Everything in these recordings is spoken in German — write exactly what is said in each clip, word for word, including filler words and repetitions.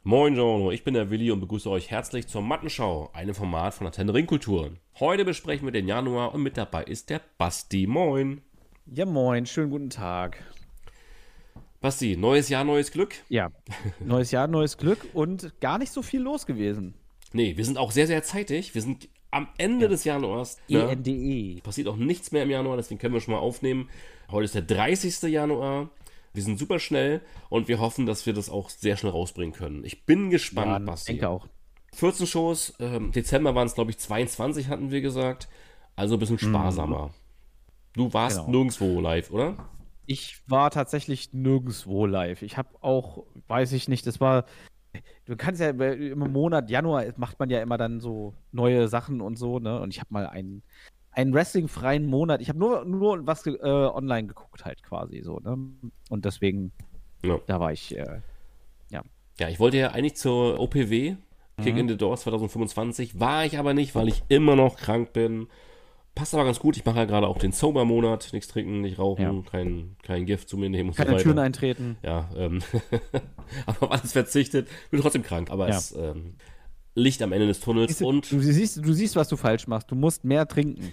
Moin Giorno, ich bin der Willi und begrüße euch herzlich zur Mattenschau, einem Format von Antenne Ringkultur. Heute besprechen wir den Januar und mit dabei ist der Basti. Moin. Ja, moin, schönen guten Tag. Basti, neues Jahr, neues Glück? Ja, neues Jahr, neues Glück und gar nicht so viel los gewesen. Nee, wir sind auch sehr, sehr zeitig. Wir sind am Ende ja. des Januars. E N D E. Passiert auch nichts mehr im Januar, deswegen können wir schon mal aufnehmen. Heute ist der dreißigste Januar. Wir sind super schnell und wir hoffen, dass wir das auch sehr schnell rausbringen können. Ich bin gespannt, Ja, Basti. Ich denke auch. vierzehn Shows, ähm, Dezember waren es, glaube ich, zweiundzwanzig hatten wir gesagt. Also ein bisschen sparsamer. Mm. Du warst genau. nirgendwo live, oder? Ich war tatsächlich nirgendwo live. Ich habe auch, weiß ich nicht, das war, du kannst ja im Monat Januar macht man ja immer dann so neue Sachen und so, ne? Und ich habe mal einen, einen wrestlingfreien Monat, ich habe nur, nur was äh, online geguckt halt quasi so, ne? Und deswegen, ja. da war ich, äh, ja. Ja, ich wollte ja eigentlich zur O P W, Kick mhm. in the Doors zwanzig fünfundzwanzig, war ich aber nicht, weil ich immer noch krank bin. Passt aber ganz gut, ich mache ja gerade auch den Sober-Monat, nichts trinken, nicht rauchen, ja. kein, kein Gift zu mir nehmen und Keine so weiter. Türen eintreten. Ja, ähm, aber auf alles verzichtet, bin trotzdem krank, aber ja. es ähm, Licht am Ende des Tunnels. Siehst du, und du, siehst, du siehst, was du falsch machst, du musst mehr trinken.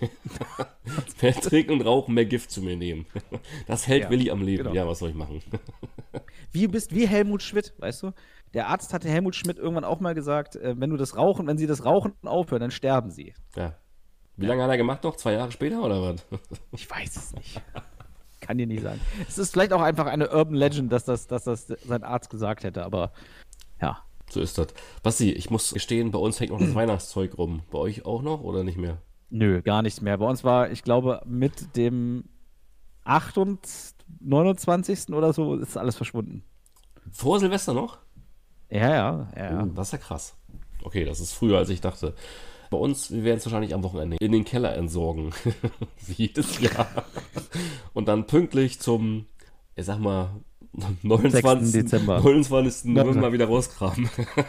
Mehr trinken und rauchen, mehr Gift zu mir nehmen. Das hält ja, Willi am Leben, genau. ja, was soll ich machen? Wie bist wie Helmut Schmidt, weißt du? Der Arzt hatte Helmut Schmidt irgendwann auch mal gesagt, äh, wenn du das Rauchen, wenn sie das Rauchen aufhören, dann sterben sie. Ja. Wie lange hat er gemacht noch? Zwei Jahre später oder was? Ich weiß es nicht. Kann dir nicht sagen. Es ist vielleicht auch einfach eine Urban Legend, dass das, dass das sein Arzt gesagt hätte, aber ja. So ist das. Basti, ich muss gestehen, bei uns hängt noch das Weihnachtszeug rum. Bei euch auch noch oder nicht mehr? Nö, gar nichts mehr. Bei uns war, ich glaube, mit dem achtundzwanzigsten, neunundzwanzigsten oder so ist alles verschwunden. Vor Silvester noch? Ja, ja. ja. Oh, das ist ja krass. Okay, das ist früher, als ich dachte. Bei uns, wir werden es wahrscheinlich am Wochenende in den Keller entsorgen. Wie jedes Jahr. Und dann pünktlich zum, ich sag mal, neunundzwanzigsten Dezember. neunundzwanzigsten November wieder rauskramen.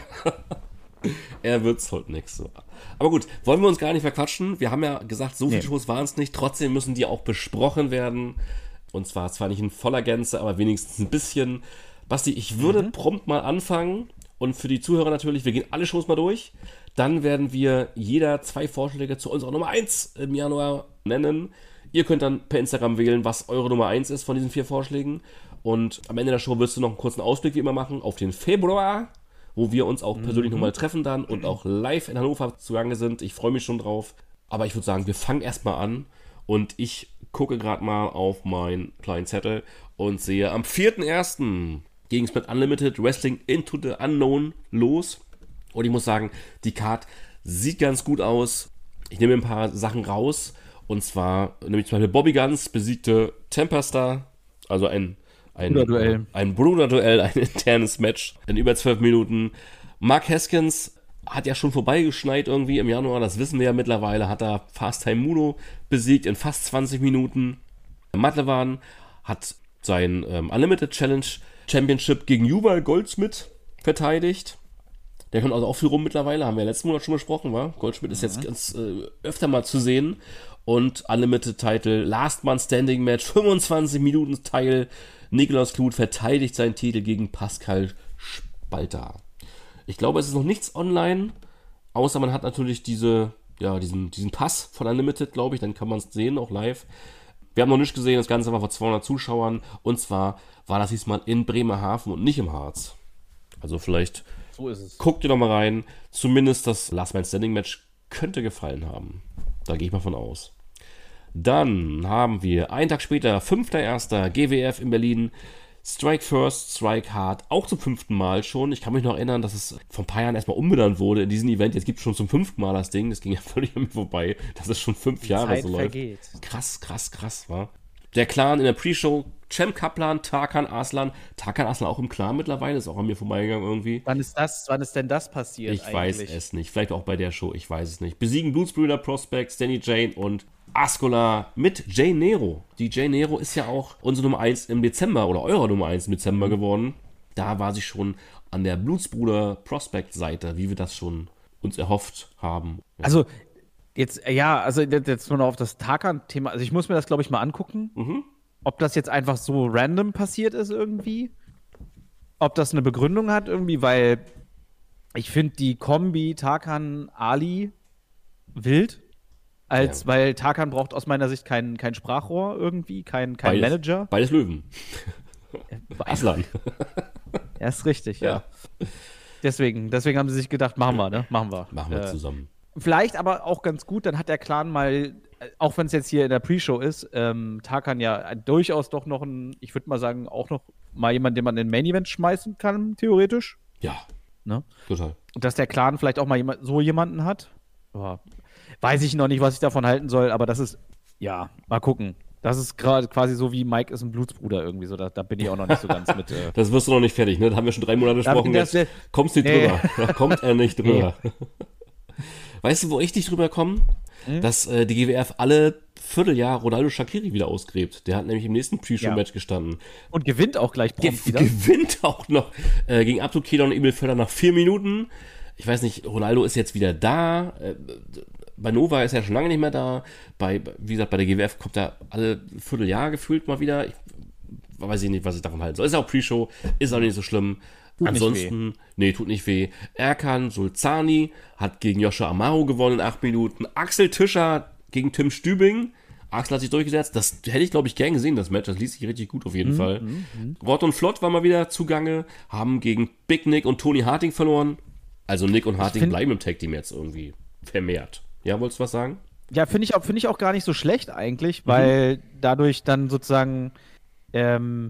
Er wird's heute nichts. So. Aber gut, wollen wir uns gar nicht verquatschen. Wir haben ja gesagt, so viele nee. Shows waren es nicht. Trotzdem müssen die auch besprochen werden. Und zwar zwar nicht in voller Gänze, aber wenigstens ein bisschen. Basti, ich würde mhm. prompt mal anfangen. Und für die Zuhörer natürlich, wir gehen alle Shows mal durch. Dann werden wir jeder zwei Vorschläge zu unserer Nummer eins im Januar nennen. Ihr könnt dann per Instagram wählen, was eure Nummer eins ist von diesen vier Vorschlägen. Und am Ende der Show wirst du noch einen kurzen Ausblick wie immer machen auf den Februar, wo wir uns auch persönlich mhm. nochmal treffen dann und auch live in Hannover zugange sind. Ich freue mich schon drauf. Aber ich würde sagen, wir fangen erstmal an. Und ich gucke gerade mal auf meinen kleinen Zettel und sehe am vierten ersten ging es mit Unlimited Wrestling Into the Unknown los. Und ich muss sagen, die Card sieht ganz gut aus. Ich nehme ein paar Sachen raus. Und zwar, nämlich zum Beispiel Bobby Guns besiegte Temperstar. Also ein, ein Bruderduell. Ein Bruderduell, ein internes Match in über zwölf Minuten. Mark Haskins hat ja schon vorbeigeschneit irgendwie im Januar. Das wissen wir ja mittlerweile. Hat er Fast Time Muno besiegt in fast zwanzig Minuten. Matt Levan hat sein ähm, Unlimited Challenge Championship gegen Yuval Goldsmith verteidigt. Der kommt also auch viel rum mittlerweile, haben wir letzten Monat schon besprochen, wa? Goldschmidt ist jetzt ganz äh, öfter mal zu sehen. Und Unlimited Title, Last Man Standing Match, fünfundzwanzig Minuten Teil. Nikolaus Kluth verteidigt seinen Titel gegen Pascal Spalter. Ich glaube, es ist noch nichts online, außer man hat natürlich diese, ja, diesen, diesen Pass von Unlimited, glaube ich, dann kann man es sehen, auch live. Wir haben noch nicht gesehen, das Ganze war vor zweihundert Zuschauern. Und zwar war das diesmal in Bremerhaven und nicht im Harz. Also vielleicht so ist es. Guckt ihr noch mal rein. Zumindest das Last Man Standing Match könnte gefallen haben. Da gehe ich mal von aus. Dann haben wir einen Tag später, fünfter erster G W F in Berlin. Strike First, Strike Hard, auch zum fünften Mal schon. Ich kann mich noch erinnern, dass es vor ein paar Jahren erstmal umbenannt wurde in diesem Event. Jetzt gibt es schon zum fünften Mal das Ding. Das ging ja völlig an mir vorbei, dass es schon fünf Die Jahre Zeit so vergeht. läuft. Krass, krass, krass, war. Der Clan in der Pre-Show, Cem Kaplan, Tarkan Aslan. Tarkan Aslan auch im Clan mittlerweile, ist auch an mir vorbeigegangen irgendwie. Wann ist das, wann ist denn das passiert Ich eigentlich? weiß es nicht. Vielleicht auch bei der Show, ich weiß es nicht. Besiegen Blutsbrüder, Prospect, Danny Jane und Ascola mit Jane Nero. Die Jane Nero ist ja auch unsere Nummer eins im Dezember oder eure Nummer eins im Dezember geworden. Da war sie schon an der Blutsbruder Prospect-Seite, wie wir das schon uns erhofft haben. Ja. Also, jetzt, ja, also jetzt nur noch auf das Tarkan-Thema. Also, ich muss mir das, glaube ich, mal angucken. Mhm. Ob das jetzt einfach so random passiert ist irgendwie. Ob das eine Begründung hat irgendwie, weil Ich finde die Kombi Tarkan-Ali wild. Als, Ja. Weil Tarkan braucht aus meiner Sicht kein, kein Sprachrohr irgendwie, kein, kein Beides, Manager. Beides Löwen. Aslan. Ja, ist richtig, ja. Ja. Deswegen, deswegen haben sie sich gedacht, machen wir, ne? Machen wir. Machen wir Äh, zusammen. Vielleicht aber auch ganz gut, dann hat der Clan mal, äh, auch wenn es jetzt hier in der Pre-Show ist, ähm, Tarkan ja durchaus doch noch ein, ich würde mal sagen, auch noch mal jemand, den man in den Main-Event schmeißen kann, theoretisch. Ja, Ne? total. Und dass der Clan vielleicht auch mal jemand, so jemanden hat. Ja, weiß ich noch nicht, was ich davon halten soll, aber das ist, ja, mal gucken. Das ist gerade quasi so wie Mike ist ein Blutsbruder irgendwie so. Da, da bin ich auch noch nicht so ganz mit. Äh, Das wirst du noch nicht fertig, ne? Da haben wir schon drei Monate Da gesprochen. bin das- Jetzt kommst du nicht Nee. drüber. Da kommt er nicht drüber. Weißt du, wo ich nicht drüber komme? Hm? Dass äh, die G W F alle Vierteljahr Ronaldo Shaqiri wieder ausgräbt. Der hat nämlich im nächsten Pre-Show-Match gestanden. und gewinnt auch gleich Ge prompt wieder. gewinnt auch noch äh, gegen Abdul Kedah und Emil Förder nach vier Minuten. Ich weiß nicht, Ronaldo ist jetzt wieder da. Äh, bei Nova ist er schon lange nicht mehr da. Bei, wie gesagt, bei der G W F kommt er alle Vierteljahr gefühlt mal wieder. Ich weiß ich nicht, was ich davon halten soll. Ist auch Pre-Show, ist auch nicht so schlimm. Tut nicht Ansonsten, nee, tut nicht weh. Erkan Sulzani hat gegen Joshua Amaro gewonnen in acht Minuten. Axel Tischer gegen Tim Stübing. Axel hat sich durchgesetzt. Das hätte ich, glaube ich, gern gesehen, das Match. Das liest sich richtig gut auf jeden Mhm, Fall. Rott und Flott war mal wieder zugange, haben gegen Big Nick und Tony Harting verloren. Also Nick und Harting find- bleiben im Tag-Team jetzt irgendwie vermehrt. Ja, wolltest du was sagen? Ja, finde ich, auch- finde ich auch gar nicht so schlecht eigentlich, weil dadurch dann sozusagen, ähm,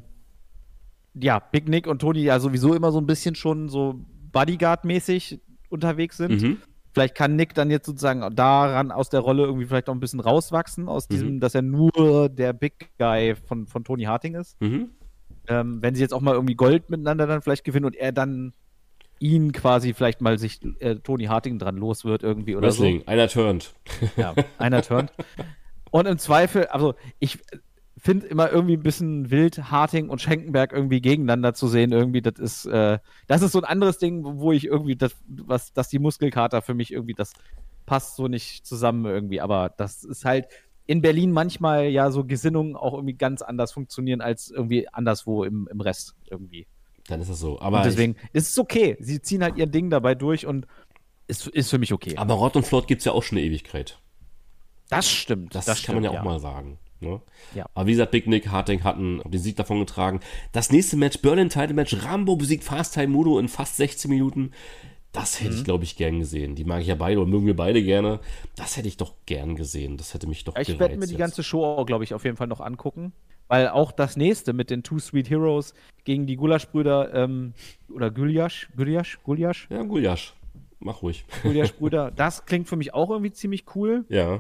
ja, Big Nick und Tony ja sowieso immer so ein bisschen schon so Bodyguard-mäßig unterwegs sind. Mhm. Vielleicht kann Nick dann jetzt sozusagen daran aus der Rolle irgendwie vielleicht auch ein bisschen rauswachsen, aus diesem, dass er nur der Big Guy von, von Tony Harting ist. Mhm. Ähm, wenn sie jetzt auch mal irgendwie Gold miteinander dann vielleicht gewinnen und er dann ihn quasi vielleicht mal sich äh, Tony Harting dran los wird irgendwie oder Wrestling, einer turned. so. Ja, einer turnt. Und im Zweifel, also ich finde immer irgendwie ein bisschen wild, Harting und Schenkenberg irgendwie gegeneinander zu sehen. Irgendwie, das ist, äh, das ist so ein anderes Ding, wo ich irgendwie, das, was, dass die Muskelkater für mich irgendwie, das passt so nicht zusammen irgendwie. Aber das ist halt in Berlin manchmal ja so Gesinnungen auch irgendwie ganz anders funktionieren als irgendwie anderswo im, im Rest irgendwie. Dann ist das so. Aber, Und deswegen ist es okay. Sie ziehen halt ihr Ding dabei durch und ist, ist für mich okay. ich, aber Rott und Flott gibt es ja auch schon eine Ewigkeit. Das stimmt. Das, das kann man ja stimmt, auch mal sagen. Ne? Ja. Aber wie gesagt, Big Nick, Harting hatten den Sieg davon getragen. Das nächste Match, Berlin Title Match, Rambo besiegt Fast Time Mudo in fast sechzehn Minuten. Das hätte Mhm. ich, glaube ich, gern gesehen. Die mag ich ja beide oder mögen wir beide gerne. Das hätte ich doch gern gesehen. Das hätte mich doch Ich gereizt werde mir die jetzt. ganze Show, glaube ich, auf jeden Fall noch angucken. Weil auch das nächste mit den Two Sweet Heroes gegen die Gulasch-Brüder, ähm, oder Gulyasch, Gulyasch, Gulyasch, Ja, Guljasch. Mach ruhig. Gulyasch-Brüder, das klingt für mich auch irgendwie ziemlich cool. Ja.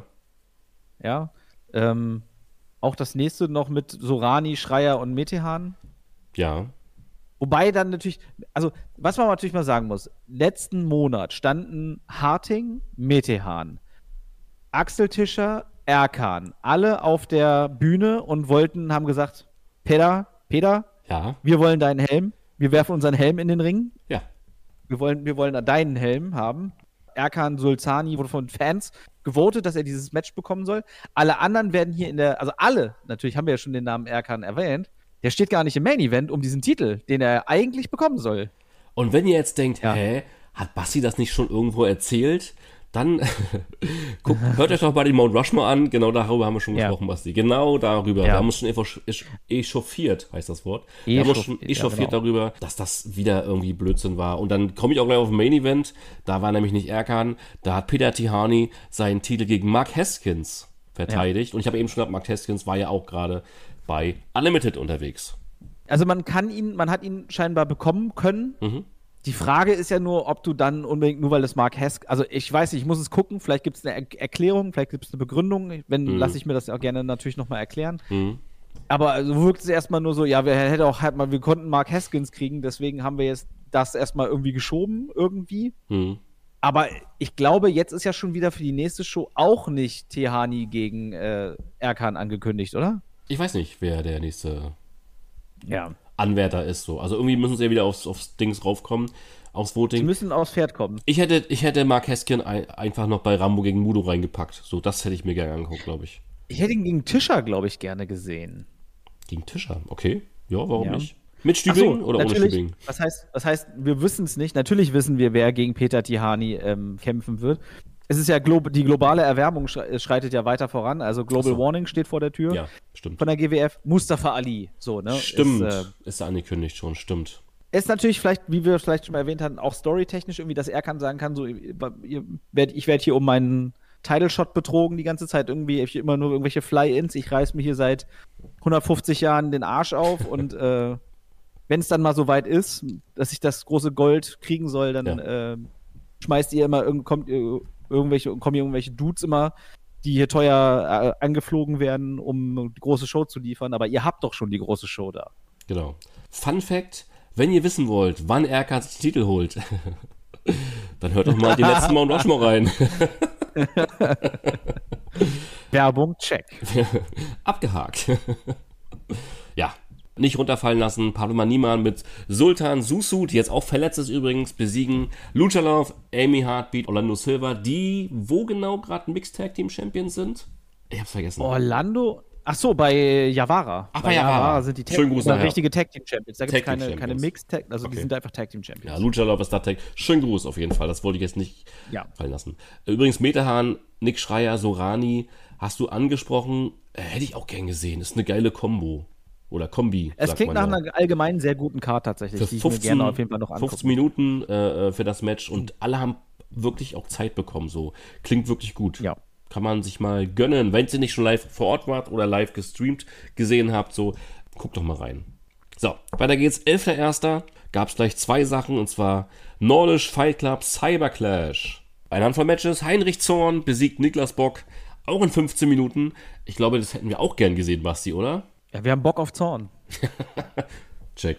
Ja. Ähm, auch das nächste noch mit Sorani, Schreier und Metehan. Ja. Wobei dann natürlich, also was man natürlich mal sagen muss, letzten Monat standen Harting, Metehan, Axel Tischer, Erkan, alle auf der Bühne und wollten, haben gesagt, Peter, Peter, Ja. wir wollen deinen Helm, wir werfen unseren Helm in den Ring, Ja. wir wollen, wir wollen deinen Helm haben. Erkan Sulzani wurde von Fans gewotet, dass er dieses Match bekommen soll. Alle anderen werden hier in der, also alle, natürlich haben wir ja schon den Namen Erkan erwähnt, der steht gar nicht im Main Event um diesen Titel, den er eigentlich bekommen soll. Und wenn ihr jetzt denkt, Ja. hä, hat Basti das nicht schon irgendwo erzählt? Dann guckt, hört euch doch mal den Mount Rushmore an. Genau darüber haben wir schon Ja. gesprochen, Basti. Genau darüber. Ja. Wir haben uns schon echo- esch- echauffiert, heißt das Wort. Wir haben uns schon Echauffiert, ja, echauffiert genau. darüber, dass das wieder irgendwie Blödsinn war. Und dann komme ich auch gleich auf den Main Event. Da war nämlich nicht Erkan. Da hat Peter Tihani seinen Titel gegen Mark Haskins verteidigt. Und ich habe eben schon gesagt, Mark Haskins war ja auch gerade bei Unlimited unterwegs. Also man kann ihn, man hat ihn scheinbar bekommen können. Mhm. Die Frage ist ja nur, ob du dann unbedingt, nur weil es Mark Haskins, also ich weiß nicht, ich muss es gucken, vielleicht gibt es eine er Erklärung, vielleicht gibt es eine Begründung, wenn, Mhm. lasse ich mir das auch gerne natürlich nochmal erklären. Mhm. Aber also wirkt es erstmal nur so, ja, wir hätten auch halt mal, wir konnten Mark Haskins kriegen, deswegen haben wir jetzt das erstmal irgendwie geschoben, irgendwie. Mhm. Aber ich glaube, jetzt ist ja schon wieder für die nächste Show auch nicht Tehani gegen äh, Erkan angekündigt, oder? Ich weiß nicht, wer der nächste Ja. Anwärter ist. So. Also irgendwie müssen sie ja wieder aufs, aufs Dings raufkommen, aufs Sie Voting. müssen aufs Pferd kommen. Ich hätte, ich hätte Mark Heskin ein, einfach noch bei Rambo gegen Mudo reingepackt. So, das hätte ich mir gerne angeguckt, glaube ich. Ich hätte ihn gegen Tischer, glaube ich, gerne gesehen. Gegen Tischer, okay. Ja, warum Ja. nicht? Mit Stübingen so, oder ohne natürlich, Stübingen? Was heißt, was heißt, wir wissen es nicht. Natürlich wissen wir, wer gegen Peter Tihani ähm, kämpfen wird. Es ist ja glo die globale Erwärmung schreitet ja weiter voran. Also Global so. Warning steht vor der Tür. Ja, stimmt. Von der G W F. Mustafa Ali. So, ne? Stimmt. Ist, äh, ist angekündigt schon, stimmt. Ist natürlich vielleicht, wie wir vielleicht schon mal erwähnt hatten, auch storytechnisch irgendwie, dass er kann sagen kann, so, ich werde hier um meinen Title-Shot betrogen die ganze Zeit irgendwie. Ich immer nur irgendwelche Fly-Ins. Ich reiß mir hier seit hundertfufzig Jahren den Arsch auf und äh, wenn es dann mal so weit ist, dass ich das große Gold kriegen soll, dann ja. äh, schmeißt ihr immer, irg kommt ihr irgendwelche, kommen irgendwelche Dudes immer, die hier teuer äh, angeflogen werden, um die große Show zu liefern, aber ihr habt doch schon die große Show da. Genau. Fun Fact, wenn ihr wissen wollt, wann R K sich den Titel holt, dann hört doch mal die letzten Mount Rushmore rein. Werbung, check. Abgehakt. Ja, nicht runterfallen lassen. Pablo Maniman mit Sultan Susu, die jetzt auch verletzt ist übrigens, besiegen Lucha Love, Amy Heartbeat, Orlando Silva, die wo genau gerade Mixed Tag Team Champions sind? Ich hab's vergessen. Orlando? Ach so, bei Yavara. Ach, bei, bei Yavara. Yavara sind die Schönen Gruß nachher. richtige Tag Team Champions. Da gibt es keine, keine Mixed Tag, also okay. Die sind einfach Tag Team Champions. Ja, Lucha Love ist da Tag. Schönen Gruß auf jeden Fall, das wollte ich jetzt nicht ja. fallen lassen. Übrigens, Metehan, Nick Schreier, Sorani, hast du angesprochen, äh, hätte ich auch gern gesehen. Ist eine geile Kombo. Oder Kombi. Es klingt nach ja. einer allgemein sehr guten Card tatsächlich, für die fünfzehn, ich mir gerne auf jeden Fall noch angucken. fünfzehn Minuten äh, für das Match und mhm. alle haben wirklich auch Zeit bekommen. So klingt wirklich gut. Ja. Kann man sich mal gönnen, wenn ihr nicht schon live vor Ort wart oder live gestreamt gesehen habt, so guckt doch mal rein. So, weiter geht's. elfter erster gab es gleich zwei Sachen, und zwar Nordisch Fight Club Cyber Clash. Eine Handvoll Matches. Heinrich Zorn besiegt Niklas Bock, auch in fünfzehn Minuten. Ich glaube, das hätten wir auch gern gesehen, Basti, oder? Ja, wir haben Bock auf Zorn. Check.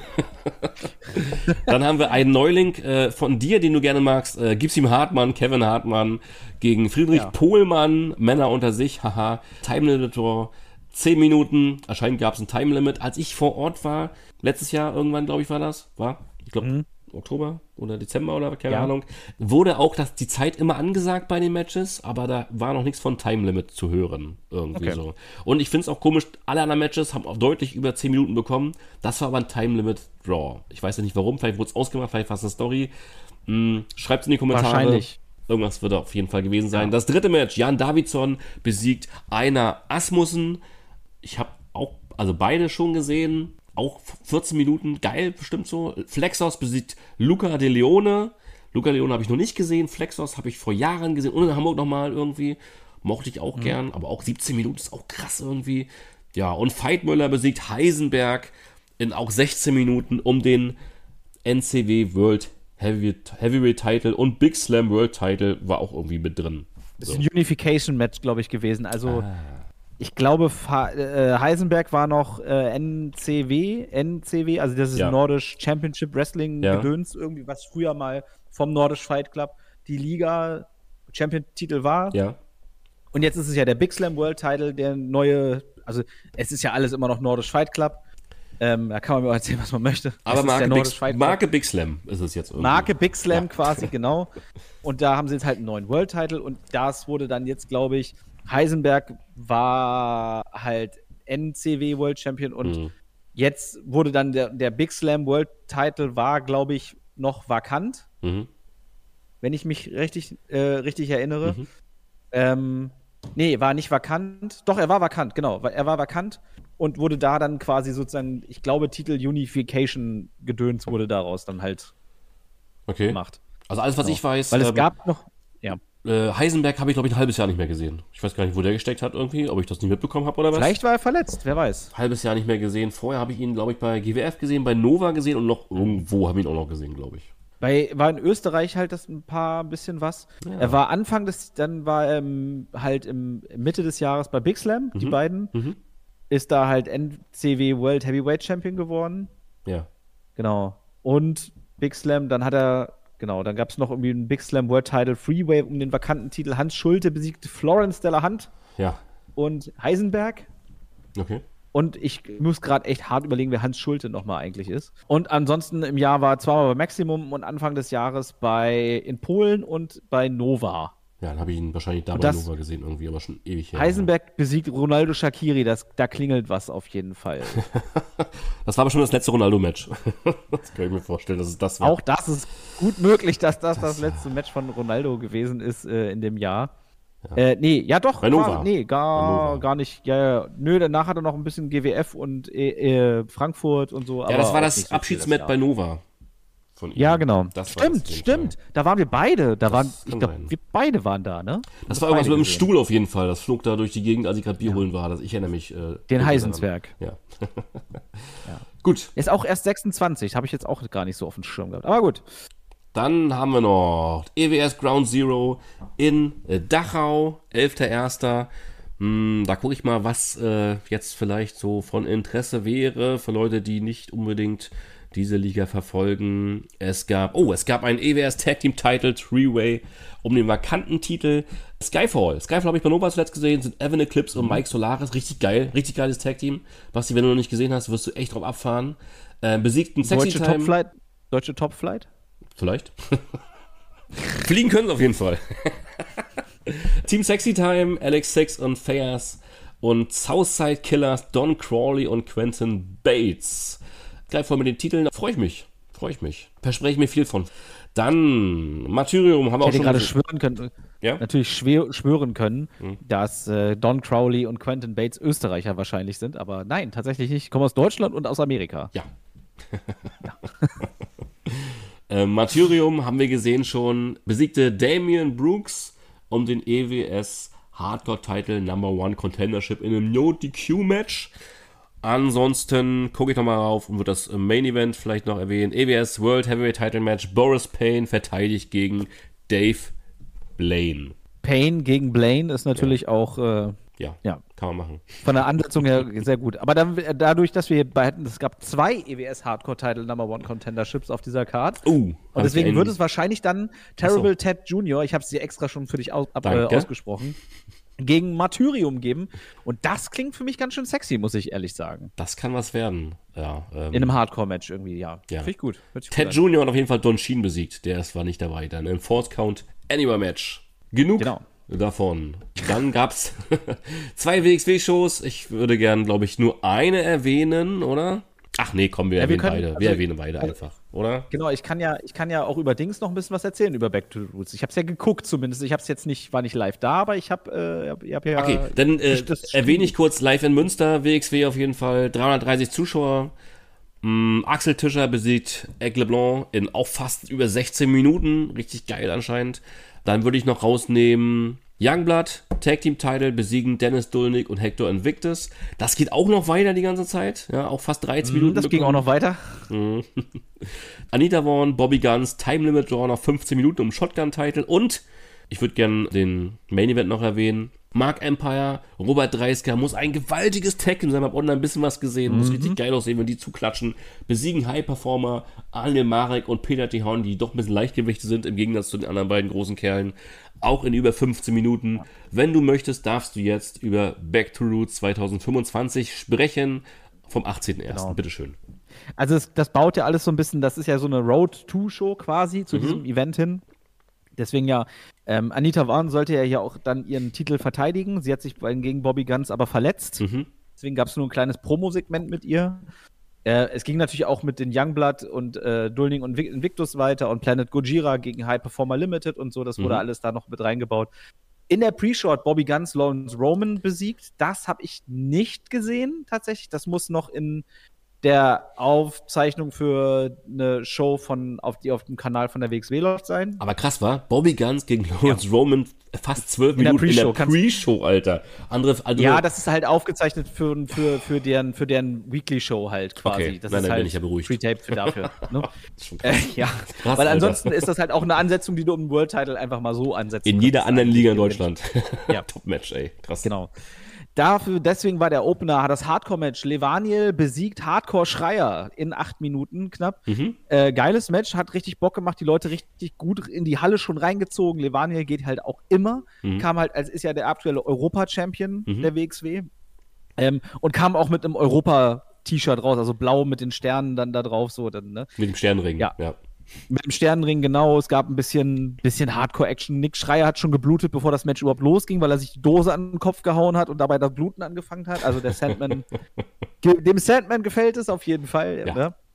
Dann haben wir einen Neuling äh, von dir, den du gerne magst. Äh, gib's ihm Hartmann, Kevin Hartmann gegen Friedrich ja. Pohlmann. Männer unter sich, haha. Time Limit Draw. zehn Minuten. Anscheinend gab es ein Time Limit. Als ich vor Ort war, letztes Jahr irgendwann, glaube ich, war das. War? Ich glaube, mhm. Oktober oder Dezember oder keine ja. Ahnung. Wurde auch das, die Zeit immer angesagt bei den Matches, aber da war noch nichts von Time Limit zu hören. Irgendwie okay. so. Und ich finde es auch komisch, alle anderen Matches haben auch deutlich über zehn Minuten bekommen. Das war aber ein Time Limit Draw. Ich weiß ja nicht warum, vielleicht wurde es ausgemacht, vielleicht war es eine Story. Hm, schreibt es in die Kommentare. Wahrscheinlich. Irgendwas wird auf jeden Fall gewesen sein. Ja. Das dritte Match, Jan Davidson besiegt Einar Asmussen. Ich habe auch, also beide schon gesehen. Auch vierzehn Minuten, geil, bestimmt so. Flexos besiegt Luca De Leone. Luca De Leone habe ich noch nicht gesehen. Flexos habe ich vor Jahren gesehen. Und in Hamburg nochmal irgendwie. Mochte ich auch mhm. gern. Aber auch siebzehn Minuten ist auch krass irgendwie. Ja, und Veitmöller besiegt Heisenberg in auch sechzehn Minuten um den N C W World Heavyweight, Heavyweight Title. Und Big Slam World Title war auch irgendwie mit drin. Das ist so ein Unification-Match, glaube ich, gewesen. Also... Ah. Ich glaube, äh, Heisenberg war noch äh, N C W, N C W, also das ist ja. Nordisch Championship Wrestling ja. Gedöns, irgendwie, was früher mal vom Nordisch Fight Club die Liga Champion-Titel war. Ja. Und jetzt ist es ja der Big Slam World Title, der neue, also es ist ja alles immer noch Nordisch Fight Club. Ähm, da kann man mir auch erzählen, was man möchte. Aber Marke Big, Marke Big Slam ist es jetzt irgendwie. Marke Big Slam ja. quasi, genau. Und da haben sie jetzt halt einen neuen World Title und das wurde dann jetzt, glaube ich, Heisenberg war halt N C W World Champion und mhm. jetzt wurde dann der, der Big Slam World Title war, glaube ich, noch vakant. Mhm. Wenn ich mich richtig, äh, richtig erinnere. Mhm. Ähm, nee, war nicht vakant. Doch, er war vakant, genau. Er war vakant und wurde da dann quasi sozusagen, ich glaube, Titel Unification Gedöns wurde daraus dann halt okay. gemacht. Also alles, was genau. ich weiß. Weil es ähm, gab noch, ja. Äh, Heisenberg habe ich, glaube ich, ein halbes Jahr nicht mehr gesehen. Ich weiß gar nicht, wo der gesteckt hat irgendwie, ob ich das nicht mitbekommen habe oder was. Vielleicht war er verletzt, wer weiß. Halbes Jahr nicht mehr gesehen. Vorher habe ich ihn, glaube ich, bei G W F gesehen, bei Nova gesehen und noch irgendwo habe ich ihn auch noch gesehen, glaube ich. Bei, war in Österreich halt das ein paar bisschen was. Ja. Er war Anfang des, dann war er ähm, halt im Mitte des Jahres bei Big Slam, mhm. die beiden. Mhm. Ist da halt N C W World Heavyweight Champion geworden. Ja. Genau. Und Big Slam, dann hat er Genau, dann gab es noch irgendwie einen Big Slam World Title Freeway um den vakanten Titel. Hans Schulte besiegte Florence Della Hunt ja. und Heisenberg. Okay. Und ich muss gerade echt hart überlegen, wer Hans Schulte nochmal eigentlich ist. Und ansonsten im Jahr war zweimal bei Maximum und Anfang des Jahres bei in Polen und bei Nova. Ja, dann habe ich ihn wahrscheinlich da Und bei das- Nova gesehen irgendwie, aber schon ewig her. Heisenberg besiegt Ronaldo Shaqiri, das, da klingelt was auf jeden Fall. Das war aber schon das letzte Ronaldo-Match. Das kann ich mir vorstellen, dass es das war. Auch das ist gut möglich, dass das das letzte Match von Ronaldo gewesen ist äh, in dem Jahr. Ja. Äh, nee, ja doch. Bei Nova. War, nee, gar, Bei Nova. gar nicht. Ja, ja. Nö, danach hat er noch ein bisschen G W F und äh, äh, Frankfurt und so. Ja, aber das war auch das nicht so viel Abschiedsmatch das bei Jahr. Nova. Von ihm. Ja, genau. Das war Stimmt, das auf jeden stimmt. Fall. Da waren wir beide. Da Das waren, kann ich glaube, sein. wir beide waren da, ne? Das Wir war irgendwas beide mit dem gesehen. Stuhl auf jeden Fall. Das flog da durch die Gegend, als ich gerade Bier holen war. Das, ich erinnere mich. Äh, Den dunkel Heisensberg. daran. Ja. Gut, Ist auch erst sechsundzwanzig. Habe ich jetzt auch gar nicht so auf dem Schirm gehabt. Aber gut. dann haben wir noch E W S Ground Zero in äh, Dachau, elfter erster Hm, da gucke ich mal, was äh, jetzt vielleicht so von Interesse wäre für Leute, die nicht unbedingt diese Liga verfolgen. Es gab, oh, es gab einen E W S Tag Team Title Three-Way um den vakanten Titel Skyfall. Skyfall habe ich bei Nova zuletzt gesehen, sind Evan Eclipse und Mike Solaris. Richtig geil, richtig geiles Tag Team. Basti, wenn du noch nicht gesehen hast, wirst du echt drauf abfahren. Äh, besiegten Sexy Deutsche Time. Topflight. Deutsche Topflight? Vielleicht. Fliegen können sie auf jeden Fall. Team Sexy Time, Alex Six und Fayas und Southside Killers, Don Crawley und Quentin Bates. Gleich voll mit den Titeln. Freue ich mich. Freue ich mich. Verspreche ich mir viel von. Dann Martyrium haben wir auch Ich hätte schon gerade gesehen. schwören können, Ja? natürlich schwör, schwören können, Mhm. dass äh, Don Crowley und Quentin Bates Österreicher wahrscheinlich sind, aber nein, tatsächlich nicht. Ich komme aus Deutschland und aus Amerika. Ja. äh, Martyrium haben wir gesehen schon. Besiegte Damian Brooks um den E W S Hardcore Title Number One Contendership in einem No D Q Match. Ansonsten gucke ich nochmal rauf und wird das Main Event vielleicht noch erwähnen. E W S World Heavyweight Title Match. Boris Payne verteidigt gegen Dave Blaine. Payne gegen Blaine ist natürlich auch äh, Ja, ja, kann man machen. von der Ansetzung her sehr gut. Aber dann, dadurch, dass wir beiden, es gab zwei E W S Hardcore Title Number One Contenderships auf dieser Card. Uh, Und deswegen wird es wahrscheinlich dann Terrible Ted Junior, ich habe es dir extra schon für dich aus, ab, äh, Danke. ausgesprochen, gegen Martyrium geben. Und das klingt für mich ganz schön sexy, muss ich ehrlich sagen. Das kann was werden. Ja, ähm, In einem Hardcore-Match irgendwie, ja. Ja. Finde ich gut. Hört sich Ted gut an. Junior hat auf jeden Fall Don Sheen besiegt. Der ist war nicht dabei. Dann im Fourth Count Anywhere Match. Genug Genau. davon. Dann gab's zwei W X W-Shows. Ich würde gern, glaube ich, nur eine erwähnen, oder? Ach nee, komm, wir Ja, wir erwähnen können- beide. also- wir erwähnen beide einfach, oder? Genau, ich kann ja, ich kann ja auch über Dings noch ein bisschen was erzählen über Back to the Roots. Ich habe es ja geguckt zumindest. Ich habe es jetzt nicht, war nicht live da, aber ich habe, äh, hab, hab ja. Okay, dann äh, das- erwähne ich kurz live in Münster, W X W auf jeden Fall, dreihundertdreißig Zuschauer. Mm, Axel Tischer besiegt Aigle LeBlanc in auch fast über sechzehn Minuten. Richtig geil anscheinend. Dann würde ich noch rausnehmen Youngblood, Tag Team Title, besiegen Dennis Dulnik und Hector Invictus. Das geht auch noch weiter die ganze Zeit. Ja, auch fast dreizehn Minuten. Das ging auch bekommen. noch weiter. Anita Vaughn, Bobby Guns, Time Limit Draw noch fünfzehn Minuten um Shotgun-Title und ich würde gerne den Main Event noch erwähnen. Mark Empire, Robert Dreisker muss ein gewaltiges Tag in seinem online ein bisschen was gesehen, muss richtig geil aussehen, wenn die zuklatschen. Besiegen High Performer, Arne Marek und Peter Tihan, die doch ein bisschen Leichtgewichte sind im Gegensatz zu den anderen beiden großen Kerlen. Auch in über fünfzehn Minuten. Wenn du möchtest, darfst du jetzt über Back to Roots zwanzig fünfundzwanzig sprechen vom achtzehnten ersten Genau. Bitteschön. Also es, das baut ja alles so ein bisschen, das ist ja so eine Road-to-Show quasi zu diesem Event hin. Deswegen ja, ähm, Anita Vaughn sollte ja hier auch dann ihren Titel verteidigen. Sie hat sich bei- gegen Bobby Guns aber verletzt. Mhm. Deswegen gab es nur ein kleines Promo-Segment mit ihr. Äh, es ging natürlich auch mit den Youngblood und äh, Dulning und Vic- Invictus weiter und Planet Gojira gegen High Performer Limited und so. Das wurde Mhm. alles da noch mit reingebaut. In der Pre-Show hat Bobby Guns Lawrence Roman besiegt. Das habe ich nicht gesehen, tatsächlich. Das muss noch in der Aufzeichnung für eine Show von, auf, die auf dem Kanal von der W X W läuft sein. Aber krass war, Bobby Guns gegen Lawrence Roman fast zwölf In der Minuten in der Pre-Show, kannst- Pre-Show, Alter. Andere, andere Ja, das ist halt aufgezeichnet für, für, für, deren, für deren Weekly-Show halt quasi. Okay, Das nein, ist dann halt bin ich ja beruhigt. Pre-Tape für dafür. Ne? Das ist schon äh, krass. ja, Krass, weil Alter. ansonsten ist das halt auch eine Ansetzung, die du um den World Title einfach mal so ansetzen In jeder könntest. anderen Liga in Deutschland. Ja. Top-Match, ey. Krass. Genau. Dafür, deswegen war der Opener, hat das Hardcore-Match. Levaniel besiegt Hardcore Schreier in acht Minuten knapp. Mhm. Äh, geiles Match, hat richtig Bock gemacht, die Leute richtig gut in die Halle schon reingezogen. Levaniel geht halt auch immer. Mhm. Kam halt, als ist ja der aktuelle Europa-Champion Mhm. der W X W. Ähm, und kam auch mit einem Europa-T-Shirt raus, also blau mit den Sternen dann da drauf, so dann, ne? Mit dem Sternring. Ja. ja. Mit dem Sternenring, genau. Es gab ein bisschen, bisschen Hardcore-Action. Nick Schreier hat schon geblutet, bevor das Match überhaupt losging, weil er sich die Dose an den Kopf gehauen hat und dabei das Bluten angefangen hat. Also der Sandman, dem Sandman gefällt es auf jeden Fall. Ja. Ne?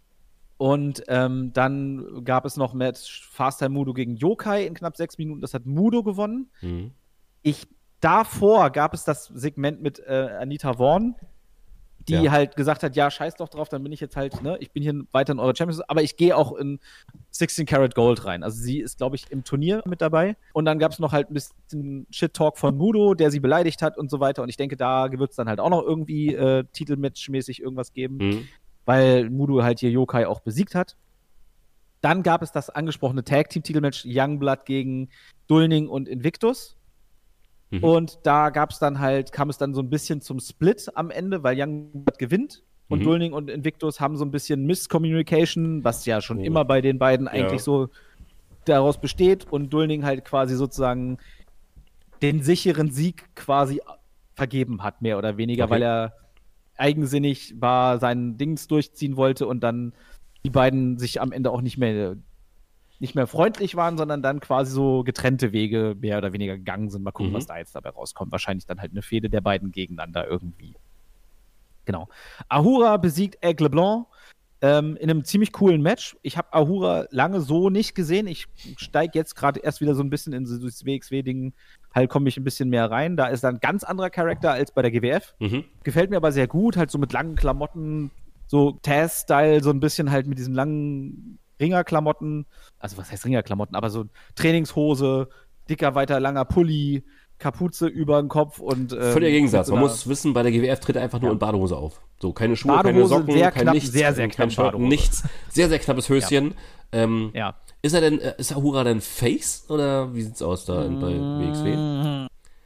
Und ähm, dann gab es noch Match Fast Time Mudo gegen Yokai in knapp sechs Minuten. Das hat Mudo gewonnen. Mhm. Ich, davor gab es das Segment mit äh, Anita Vaughn, die Ja. halt gesagt hat, ja, scheiß doch drauf, dann bin ich jetzt halt, ne, ich bin hier weiter in eurer Champions, aber ich gehe auch in sechzehn Karat Gold rein. Also sie ist, glaube ich, im Turnier mit dabei. Und dann gab es noch halt ein bisschen Shit-Talk von Mudo, der sie beleidigt hat und so weiter. Und ich denke, da wird es dann halt auch noch irgendwie äh, Titelmatch-mäßig irgendwas geben, Mhm. weil Mudo halt hier Yokai auch besiegt hat. Dann gab es das angesprochene Tag-Team-Titelmatch Youngblood gegen Dulning und Invictus. Mhm. Und da gab es dann halt, kam es dann so ein bisschen zum Split am Ende, weil Youngblood gewinnt und Mhm. Dulning und Invictus haben so ein bisschen Miscommunication, was ja schon Oh. immer bei den beiden eigentlich Ja. so daraus besteht und Dulning halt quasi sozusagen den sicheren Sieg quasi vergeben hat, mehr oder weniger, Okay. weil er eigensinnig war, seinen Dings durchziehen wollte und dann die beiden sich am Ende auch nicht mehr nicht mehr freundlich waren, sondern dann quasi so getrennte Wege mehr oder weniger gegangen sind. Mal gucken, Mhm. was da jetzt dabei rauskommt. Wahrscheinlich dann halt eine Fehde der beiden gegeneinander irgendwie. Genau. Ahura besiegt Aigle LeBlanc ähm, in einem ziemlich coolen Match. Ich habe Ahura lange so nicht gesehen. Ich steige jetzt gerade erst wieder so ein bisschen in so das W X W-Ding, halt komme ich ein bisschen mehr rein. Da ist dann ein ganz anderer Charakter als bei der G W F. Mhm. Gefällt mir aber sehr gut, halt so mit langen Klamotten, so Taz-Style, so ein bisschen halt mit diesen langen Ringerklamotten, also was heißt Ringerklamotten, aber so Trainingshose, dicker, weiter, langer Pulli, Kapuze über den Kopf und ähm, Völliger Gegensatz. mit so Man einer muss wissen, bei der G W F tritt er einfach nur Ja. in Badehose auf. So, keine Schuhe, keine Badehose, Socken, sehr kein knapp, nichts, sehr, sehr kein knapp Shirt, Badehose. nichts. Sehr, sehr knappes Höschen. Ähm, Ja. Ist er denn, äh, ist Ahura denn Face oder wie sieht's aus da in, bei W X W?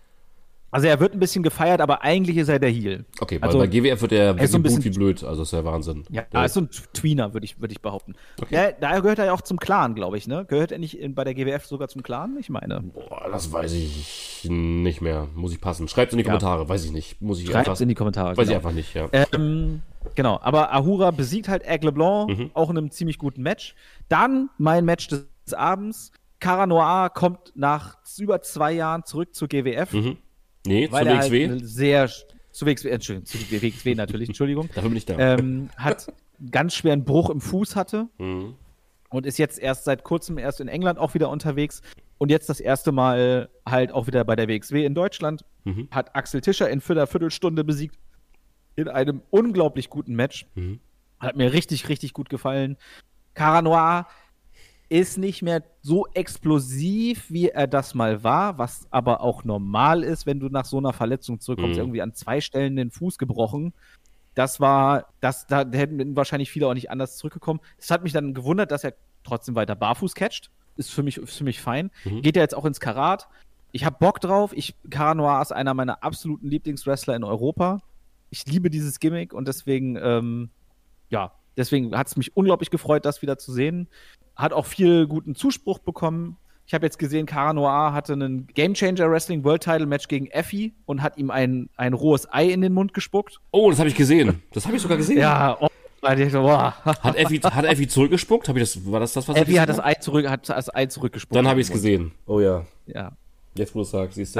Also er wird ein bisschen gefeiert, aber eigentlich ist er der Heel. Okay, weil Also, bei G W F wird er ist so ein gut bisschen- wie blöd, also ist ja Wahnsinn. Ja, Der- er ist so ein Tweener, würde ich, würd ich behaupten. Ja, da gehört er ja auch zum Clan, glaube ich, ne? Gehört er nicht in, bei der G W F sogar zum Clan? Ich meine. Boah, das weiß ich nicht mehr. Muss ich passen. Schreibt's in die Ja. Kommentare, weiß ich nicht. Muss ich Schreibt einfach, es in die Kommentare. weiß ich genau. einfach nicht, ja. Ähm, genau, aber Ahura besiegt halt Aigle LeBlanc, Mhm. auch in einem ziemlich guten Match. Dann mein Match des Abends. Cara Noir kommt nach über zwei Jahren zurück zur G W F, Mhm. Nee, weil zu er W X W? halt eine sehr zu W X W, Entschuldigung, zu W X W natürlich, Entschuldigung, Dafür bin ich da. ähm, hat einen ganz schweren Bruch im Fuß hatte Mhm. und ist jetzt erst seit kurzem erst in England auch wieder unterwegs und jetzt das erste Mal halt auch wieder bei der W X W in Deutschland. Mhm. Hat Axel Tischer in einer Viertelstunde besiegt in einem unglaublich guten Match. Mhm. Hat mir richtig, richtig gut gefallen. Cara Noir ist nicht mehr so explosiv, wie er das mal war, was aber auch normal ist, wenn du nach so einer Verletzung zurückkommst. Mhm. Irgendwie an zwei Stellen den Fuß gebrochen. Das war, das, da hätten wahrscheinlich viele auch nicht anders zurückgekommen. Es hat mich dann gewundert, dass er trotzdem weiter barfuß catcht. Ist für mich, ist für mich fein. Mhm. Geht ja jetzt auch ins Karat. Ich habe Bock drauf. Ich, Cara Noir ist einer meiner absoluten Lieblingswrestler in Europa. Ich liebe dieses Gimmick und deswegen, ähm, ja, deswegen hat es mich unglaublich gefreut, das wieder zu sehen. Hat auch viel guten Zuspruch bekommen. Ich habe jetzt gesehen, Cara Noir hatte einen Game Changer Wrestling World Title Match gegen Effie und hat ihm ein, ein rohes Ei in den Mund gespuckt. Oh, das habe ich gesehen. Das habe ich sogar gesehen. Ja, oh, da dachte ich so, boah. Hat Effi, hat Effi zurückgespuckt? Hab ich das, war das das, was Effie ich hat das gesehen habe? Ei zurück, hat das Ei zurückgespuckt. Dann habe ich es in den gesehen. Oh ja. Mund. Ja, Jetzt, wo du es sagst, siehst du.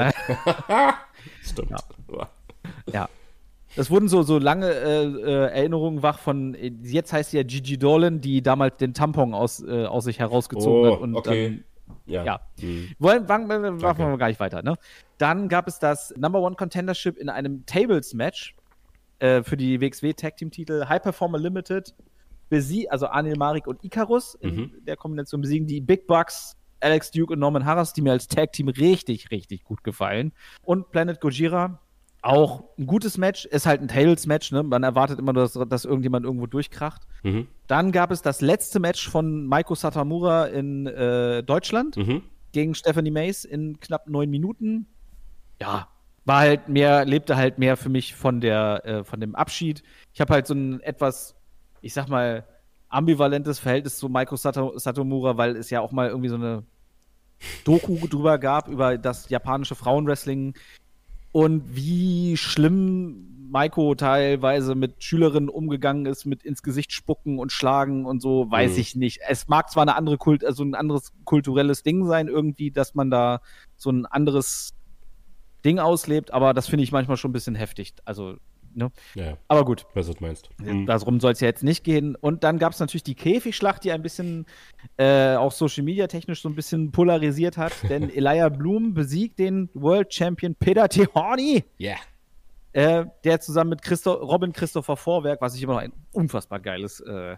Stimmt. Ja. ja. Das wurden so, so lange äh, äh, Erinnerungen wach von, äh, jetzt heißt sie ja Gigi Dolan, die damals den Tampon aus, äh, aus sich herausgezogen Oh, hat. Und okay. dann, Ja. ja. Hm. Wollen, machen wir machen Danke. wir gar nicht weiter, ne? Dann gab es das Number One Contendership in einem Tables-Match äh, für die W X W Tag Team Titel High Performer Limited. Besie also Anil Marik und Icarus in Mhm. der Kombination besiegen die Big Bucks, Alex Duke und Norman Harras, die mir als Tag Team richtig, richtig gut gefallen. Und Planet Gojira. Auch ein gutes Match, ist halt ein Tables-Match, ne? Man erwartet immer nur, dass, dass irgendjemand irgendwo durchkracht. Mhm. Dann gab es das letzte Match von Maiko Satamura in äh, Deutschland Mhm. gegen Stephanie Mace in knapp neun Minuten. Ja, war halt mehr, lebte halt mehr für mich von der, äh, von dem Abschied. Ich habe halt so ein etwas, ich sag mal, ambivalentes Verhältnis zu Maiko Sato, Satomura, weil es ja auch mal irgendwie so eine Doku drüber gab, über das japanische Frauenwrestling. und wie schlimm Maiko teilweise mit Schülerinnen umgegangen ist, mit ins Gesicht spucken und schlagen und so, weiß Mhm. ich nicht. Es mag zwar eine andere Kult, also ein anderes kulturelles Ding sein irgendwie, dass man da so ein anderes Ding auslebt, aber das finde ich manchmal schon ein bisschen heftig. Also, ne? Ja, ja. Aber gut. Ich weiß, was du meinst. Mhm. Darum soll es ja jetzt nicht gehen. Und dann gab es natürlich die Käfigschlacht, die ein bisschen äh, auch Social Media technisch so ein bisschen polarisiert hat. Denn Elijah Bloom besiegt den World Champion Peter Tihanyi, Yeah. äh, der zusammen mit Christo Robin Christopher Vorwerk, was ich immer noch ein unfassbar geiles äh,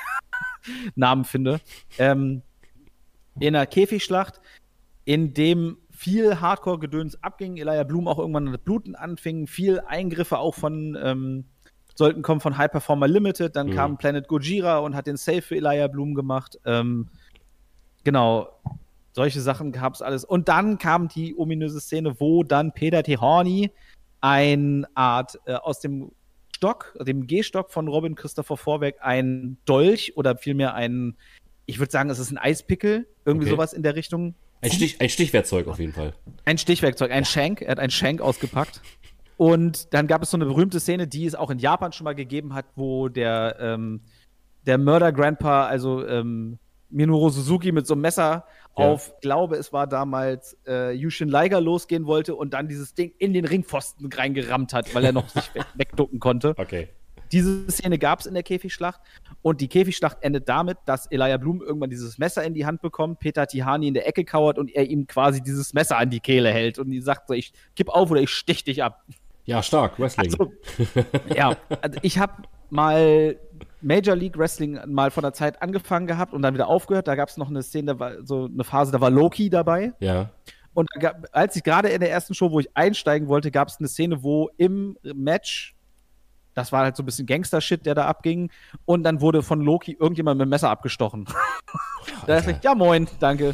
Namen finde, ähm, in einer Käfigschlacht, in dem viel Hardcore-Gedöns abging, Elijah Bloom auch irgendwann das Bluten anfing, viel Eingriffe auch von ähm, sollten kommen von High Performer Limited, dann Mhm. kam Planet Gojira und hat den Save für Elijah Bloom gemacht. Ähm, genau, solche Sachen gab es alles. Und dann kam die ominöse Szene, wo dann Peter Tihanyi eine Art äh, aus dem Stock, dem Gehstock von Robin Christopher Vorwerk, ein Dolch oder vielmehr ein, ich würde sagen, es ist ein Eispickel, irgendwie Okay. sowas in der Richtung. Ein, Stich, ein Stichwerkzeug auf jeden Fall. Ein Stichwerkzeug, ein Shank. Er hat ein Shank ausgepackt. Und dann gab es so eine berühmte Szene, die es auch in Japan schon mal gegeben hat, wo der, ähm, der Mörder-Grandpa, also ähm, Minoru Suzuki mit so einem Messer Ja. auf, glaube es war damals äh, Yushin Liger losgehen wollte und dann dieses Ding in den Ringpfosten reingerammt hat, weil er noch sich weg, wegducken konnte. Okay. Diese Szene gab es in der Käfigschlacht und die Käfigschlacht endet damit, dass Elijah Bloom irgendwann dieses Messer in die Hand bekommt, Peter Tihanyi in der Ecke kauert und er ihm quasi dieses Messer an die Kehle hält und ihm sagt so, ich gib auf oder ich stich dich ab. Ja, stark, Wrestling. Also, ja, also ich habe mal Major League Wrestling mal von der Zeit angefangen gehabt und dann wieder aufgehört. Da gab es noch eine Szene, da war so eine Phase, da war Loki dabei. Ja. Und da gab, als ich gerade in der ersten Show, wo ich einsteigen wollte, gab es eine Szene, wo im Match, das war halt so ein bisschen Gangster-Shit, der da abging, und dann wurde von Loki irgendjemand mit dem Messer abgestochen. Da dachte ich, ja moin, danke.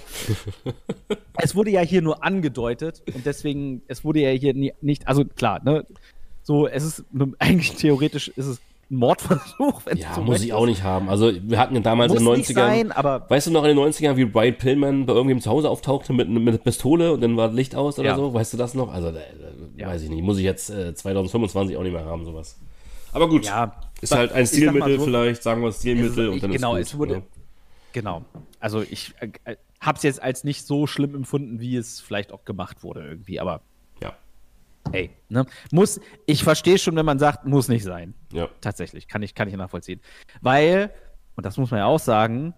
Es wurde ja hier nur angedeutet und deswegen, es wurde ja hier nie, nicht, also klar, ne, so, es ist, eigentlich theoretisch ist es ein Mordversuch, wenn Ja, so muss ich ist. auch nicht haben. Also, wir hatten ja damals Muss in den nicht neunzigern. sein, aber Weißt du noch in den neunzigern, wie Brian Pillman bei irgendwem zu Hause auftauchte mit, mit einer Pistole und dann war das Licht aus oder Ja. so? Weißt du das noch? Also, äh, äh, Ja. weiß ich nicht. Muss ich jetzt äh, zwanzig fünfundzwanzig auch nicht mehr haben, sowas. Aber gut. ja, Ist halt ein ich sag mal Stilmittel so, vielleicht, sagen wir Stilmittel Es ist- und dann genau, ist es gut. wurde- ne? Genau. Also ich äh, äh, hab's jetzt als nicht so schlimm empfunden, wie es vielleicht auch gemacht wurde irgendwie, aber Ja. hey, ne? Muss, ich verstehe schon, wenn man sagt, muss nicht sein. Ja. Tatsächlich, kann ich, kann ich nachvollziehen. Weil, und das muss man ja auch sagen,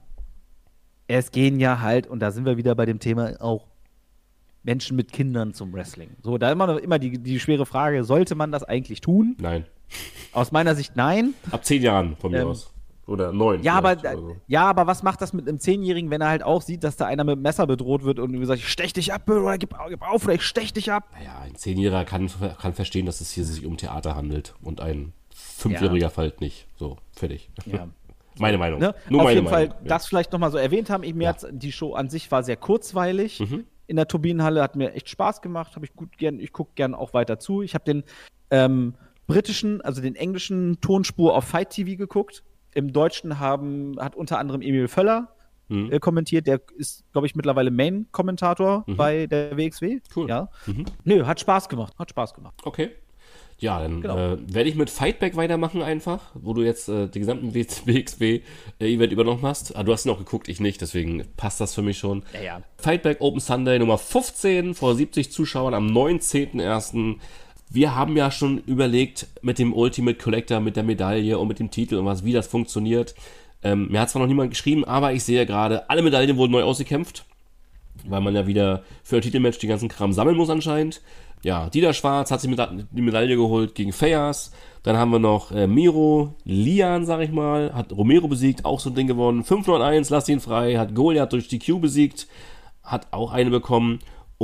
es gehen ja halt, und da sind wir wieder bei dem Thema auch Menschen mit Kindern zum Wrestling. So, da immer, noch- immer die, die schwere Frage, sollte man das eigentlich tun? Nein. Aus meiner Sicht nein. Ab zehn Jahren von mir Ähm, aus. Oder neun. Ja, aber, vielleicht oder so. ja, aber was macht das mit einem Zehnjährigen, wenn er halt auch sieht, dass da einer mit dem Messer bedroht wird und sagt, ich stech dich ab oder gib, gib auf oder ich stech dich ab? Naja, ein Zehnjähriger kann, kann verstehen, dass es hier sich um Theater handelt und ein Fünfjähriger fällt nicht. So, fertig. Ja. Meine Meinung. Ne? Nur Auf meine jeden Meinung. Fall das vielleicht nochmal so erwähnt haben. Ich, mir Ja. hat's, die Show an sich war sehr kurzweilig. Mhm. In der Turbinenhalle hat mir echt Spaß gemacht. Habe ich gut gern, ich gucke gern auch weiter zu. Ich habe den ähm, britischen, also den englischen Tonspur auf Fight T V geguckt. Im Deutschen haben, hat unter anderem Emil Völler Mhm. äh, kommentiert. Der ist, glaube ich, mittlerweile Main-Kommentator Mhm. bei der W X W. Cool. Ja. Mhm. Nö, hat Spaß gemacht. Hat Spaß gemacht. Okay. Ja, dann Genau. äh, werde ich mit Fightback weitermachen einfach, wo du jetzt äh, die gesamten W X W-Event übernommen hast. Ah, du hast ihn auch geguckt, ich nicht, deswegen passt das für mich schon. Ja, ja. Fightback Open Sunday Nummer fünfzehn vor siebzig Zuschauern am neunzehnten ersten Wir haben ja schon überlegt mit dem Ultimate Collector, mit der Medaille und mit dem Titel und was, wie das funktioniert. Ähm, mir hat zwar noch niemand geschrieben, aber ich sehe gerade, alle Medaillen wurden neu ausgekämpft, weil man ja wieder für ein Titelmatch den ganzen Kram sammeln muss anscheinend. Ja, Dieter Schwarz hat sich Meda- die Medaille geholt gegen Fayas. Dann haben wir noch äh, Miro Lian, sag ich mal, hat Romero besiegt, auch so ein Ding gewonnen. fünf neun eins, lass ihn frei, hat Goliath durch die Q besiegt, hat auch eine bekommen.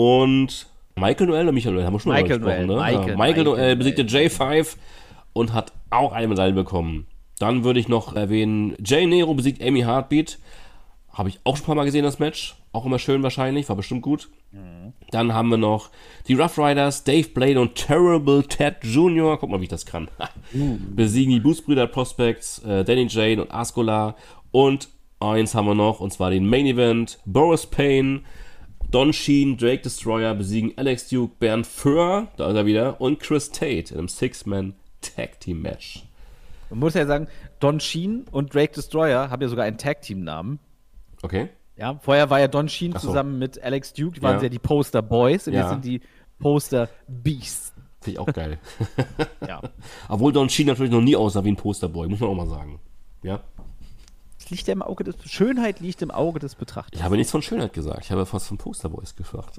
Und Michael Noel oder Michael Noel, haben wir schon mal Michael gesprochen, Noel, ne? Michael, ja, Michael, Michael Noel besiegte Noel. J fünf und hat auch eine Medaille bekommen. Dann würde ich noch erwähnen, Jay Nero besiegt Amy Heartbeat. Habe ich auch schon ein paar Mal gesehen, das Match. Auch immer schön wahrscheinlich, war bestimmt gut. Dann haben wir noch die Rough Riders, Dave Blade und Terrible Ted Junior Guck mal, wie ich das kann. Besiegen die Boost-Brüder Prospects, äh, Danny Jane und Ascola. Und eins haben wir noch, und zwar den Main Event. Boris Payne Don Sheen, Drake Destroyer besiegen Alex Duke, Bernd Föhr, da ist er wieder, und Chris Tate in einem Six-Man-Tag-Team-Match. Man muss ja sagen, Don Sheen und Drake Destroyer haben ja sogar einen Tag-Team-Namen. Okay. Ja, vorher war ja Don Sheen Ach so. zusammen mit Alex Duke, die waren Ja. ja die Poster Boys und Ja. jetzt sind die Poster Beasts. Finde ich auch geil. Ja. Obwohl Don Sheen natürlich noch nie aussah wie ein Posterboy, muss man auch mal sagen. Ja. Das liegt ja im Auge des Schönheit liegt im Auge des Betrachters. Ich habe nichts von Schönheit gesagt, ich habe fast von Posterboys gefragt.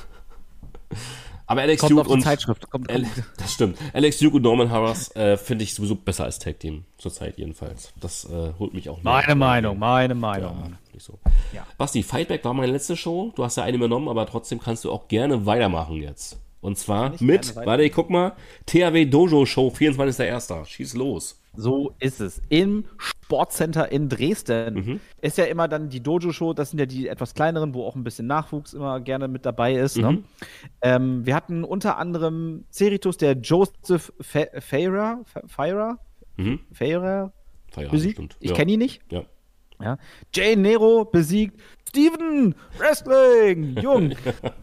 Aber Alex Kommt Duke auf die und Zeitschrift. Kommt, Al- kommt. das stimmt. Alex Duke und Norman Harras äh, finde ich sowieso besser als Tag Team zurzeit jedenfalls. Das äh, holt mich auch mehr. Meine Meinung, meine Ja, Meinung. nicht so. Ja. Basti, Fightback war meine letzte Show. Du hast ja eine übernommen, aber trotzdem kannst du auch gerne weitermachen jetzt. Und zwar Kann ich mit, gerne weiter- warte, ich guck mal, T H W Dojo Show, vierundzwanzigster erster Schieß los. So ist es. Im Sportcenter in Dresden. Mhm. Ist ja immer dann die Dojo-Show, das sind ja die etwas kleineren, wo auch ein bisschen Nachwuchs immer gerne mit dabei ist. Mhm. Ne? Ähm, wir hatten unter anderem Ceritus, der Joseph Fe- Feirer, Fe- Feirer, Mhm. Feirer Feierabend, besiegt. stimmt. Ich Ja. kenne ihn nicht. Ja. Ja. Jay Nero besiegt Steven Wrestling, Jung.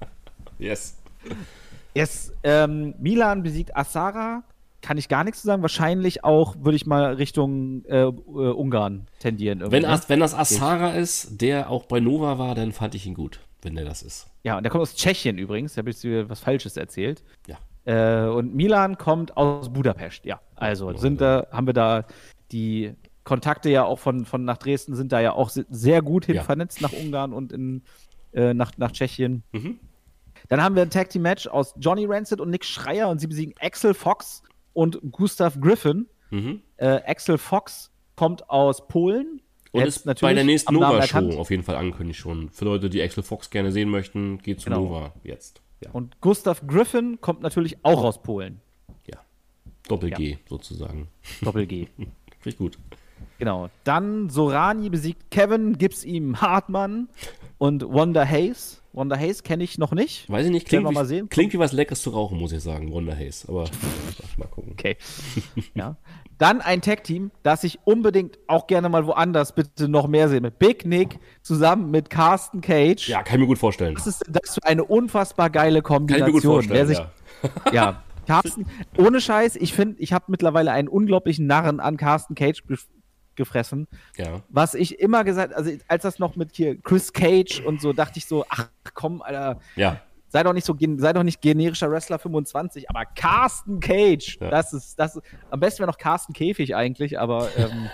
Yes. Yes, ähm, Milan besiegt Asara. Kann ich gar nichts zu sagen. Wahrscheinlich auch, würde ich mal Richtung äh, äh, Ungarn tendieren. irgendwie, Wenn, ne? As, wenn das Asara ist, der auch bei Nova war, dann fand ich ihn gut, wenn der das ist. Ja, und der kommt aus Tschechien übrigens. Da habe ich dir was Falsches erzählt. Ja. Äh, und Milan kommt aus Budapest. Ja, also sind da, haben wir da die Kontakte ja auch von, von nach Dresden, sind da ja auch se- sehr gut hin Ja. vernetzt nach Ungarn und in, äh, nach, nach Tschechien. Mhm. Dann haben wir ein Tag Team Match aus Johnny Rancid und Nick Schreier und sie besiegen Axel Fox und Gustav Griffin. Mhm. Äh, Axel Fox kommt aus Polen. Und Jetzt ist bei der nächsten am Namen Nova-Show erkannt. auf jeden Fall angekündigt schon. Für Leute, die Axel Fox gerne sehen möchten, geht zu Genau. Nova jetzt. Ja. Und Gustav Griffin kommt natürlich auch aus Polen. ja. Doppel-G sozusagen. Doppel-G. Finde ich gut. Genau. Dann Sorani besiegt Kevin, gibt's ihm Hartmann und Wanda Hayes. Wanda Hayes kenne ich noch nicht. Weiß ich nicht, Werden klingt, wir wie, mal sehen. klingt wie was Leckeres zu rauchen, muss ich sagen, Wonder Haze. Aber mal gucken. Okay. Ja. Dann ein Tag-Team, das ich unbedingt auch gerne mal woanders bitte noch mehr sehe. Mit Big Nick zusammen mit Carsten Cage. Ja, kann ich mir gut vorstellen. Was ist denn das für eine unfassbar geile Kann ich mir Kombination? gut vorstellen, Wer sich, ja. ja, Carsten, ohne Scheiß, ich finde, ich habe mittlerweile einen unglaublichen Narren an Carsten Cage gef- gefressen. Ja. Was ich immer gesagt, also als das noch mit hier Chris Cage und so, dachte ich so, ach komm, Alter, Ja. sei doch nicht so, gen- sei doch nicht generischer Wrestler fünfundzwanzig, aber Carsten Cage, Ja. das ist, das ist, am besten wäre noch Carsten Käfig eigentlich, aber ähm,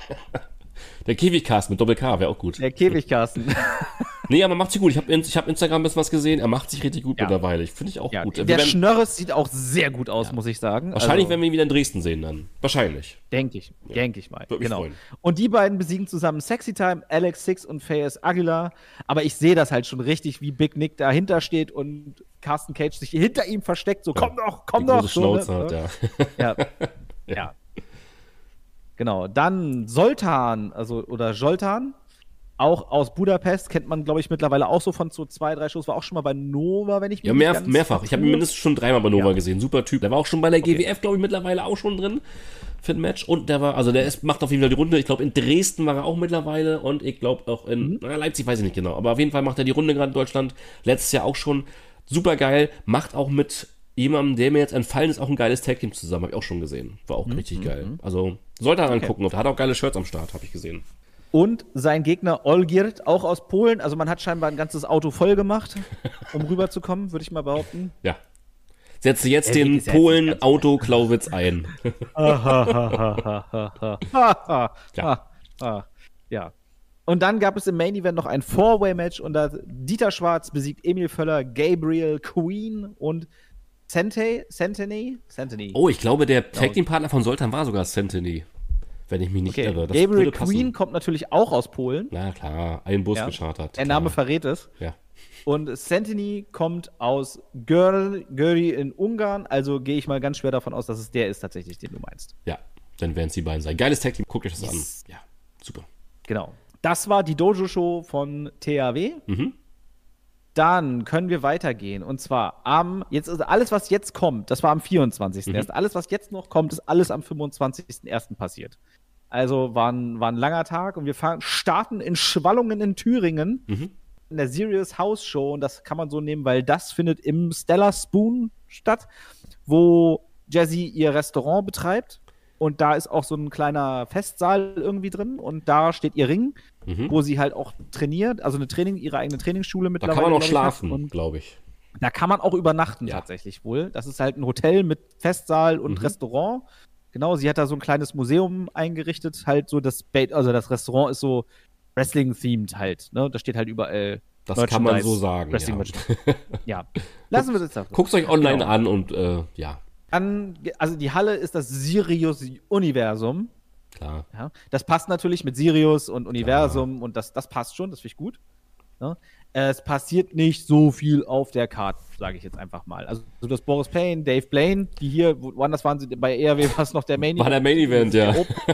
Der Käfigcast mit Doppel-K wäre auch gut. der Käfig Carsten. Nee, aber macht sich gut. Ich habe ich hab Instagram ein bisschen was gesehen. Er macht sich richtig gut Ja. mittlerweile. Ich finde ich auch Ja, gut. Wir der werden, Schnörres sieht auch sehr gut aus, muss ich sagen. wahrscheinlich also, werden wir ihn wieder in Dresden sehen dann. Wahrscheinlich. denke ich, denke ich mal. Würde mich Genau. freuen. Und die beiden besiegen zusammen Sexy Time, Alex Six und Fayez Aguilar. Aber ich sehe das halt schon richtig, wie Big Nick dahinter steht und Carsten Cage sich hinter ihm versteckt. So, komm doch, komm Die doch. große So, Schnauze ne? hat, ja. Ja. Ja. Genau. Dann Soltan, also oder Joltan, auch aus Budapest, kennt man, glaube ich, mittlerweile auch so von so zwei, drei Shows, war auch schon mal bei Nova, wenn ich mich Ja, nicht mehr, ganz mehrfach. Ich habe ihn vertue. mindestens schon dreimal bei Nova Ja. gesehen. Super Typ. Der war auch schon bei der G W F, glaube ich, mittlerweile auch schon drin für ein Match. Und der war, also der ist, macht auf jeden Fall die Runde. Ich glaube, in Dresden war er auch mittlerweile. Und ich glaube auch in Mhm. na, Leipzig, weiß ich nicht genau. Aber auf jeden Fall macht er die Runde gerade in Deutschland. Letztes Jahr auch schon. Super geil. Macht auch mit jemandem, der mir jetzt entfallen ist, auch ein geiles Tag-Team zusammen. Habe ich auch schon gesehen. War auch richtig geil. Also sollte er angucken. Hat auch geile Shirts am Start, habe ich gesehen. Und sein Gegner Olgierd, auch aus Polen. Also man hat scheinbar ein ganzes Auto voll gemacht, um rüberzukommen, würde ich mal behaupten. Ja. Setze jetzt Der Weg den ist ja jetzt nicht Polen ganz Auto Klauwitz ein. ja. ja. Und dann gab es im Main Event noch ein Four-Way-Match und da Dieter Schwarz besiegt Emil Völler, Gabriel Queen und Sente, Senteny? Senteny. Oh, ich glaube, der Tag-Team-Partner von Soltan war sogar Senteny. Wenn ich mich nicht okay. irre. Das Gabriel würde passen. Queen kommt natürlich auch aus Polen. Na klar, ein Bus Ja. gechartert. Der Name klar. verrät es. Ja. Und Senteny kommt aus Gör, Göri in Ungarn, also gehe ich mal ganz schwer davon aus, dass es der ist tatsächlich, den du meinst. Ja, dann werden es die beiden sein. Geiles Tag-Team, guckt euch das Yes. an. Ja, super. Genau. Das war die Dojo-Show von T H W. Mhm. Dann können wir weitergehen. Und zwar am, jetzt ist alles, was jetzt kommt, das war am vierundzwanzigsten Mhm. ersten Alles, was jetzt noch kommt, ist alles am fünfundzwanzigsten ersten passiert. Also war ein, war ein langer Tag und wir fahren, starten in Schwallungen in Thüringen. Mhm. in der Serious House Show, und das kann man so nehmen, weil das findet im Stellar Spoon statt, wo Jazzy ihr Restaurant betreibt. Und da ist auch so ein kleiner Festsaal irgendwie drin. Und da steht ihr Ring, mhm. wo sie halt auch trainiert. Also eine Training, ihre eigene Trainingsschule mittlerweile. Da kann man auch schlafen, glaube ich. Da kann man auch übernachten, ja. tatsächlich wohl. Das ist halt ein Hotel mit Festsaal und mhm. Restaurant. Genau, sie hat da so ein kleines Museum eingerichtet. Halt so das, also das Restaurant ist so Wrestling-themed halt. Ne? Da steht halt überall Das kann man so sagen, Wrestling ja. ja. Lassen wir das da. Guckt euch online genau. an und äh, ja. An, also die Halle ist das Sirius-Universum. Klar. Ja, das passt natürlich mit Sirius und Universum Klar. und das, das passt schon, das finde ich gut. Ja, es passiert nicht so viel auf der Karte, sage ich jetzt einfach mal. Also so das Boris Payne, Dave Blaine, die hier, woanders waren sie, bei E R W war es noch der Main Event. War der Main Event, ja.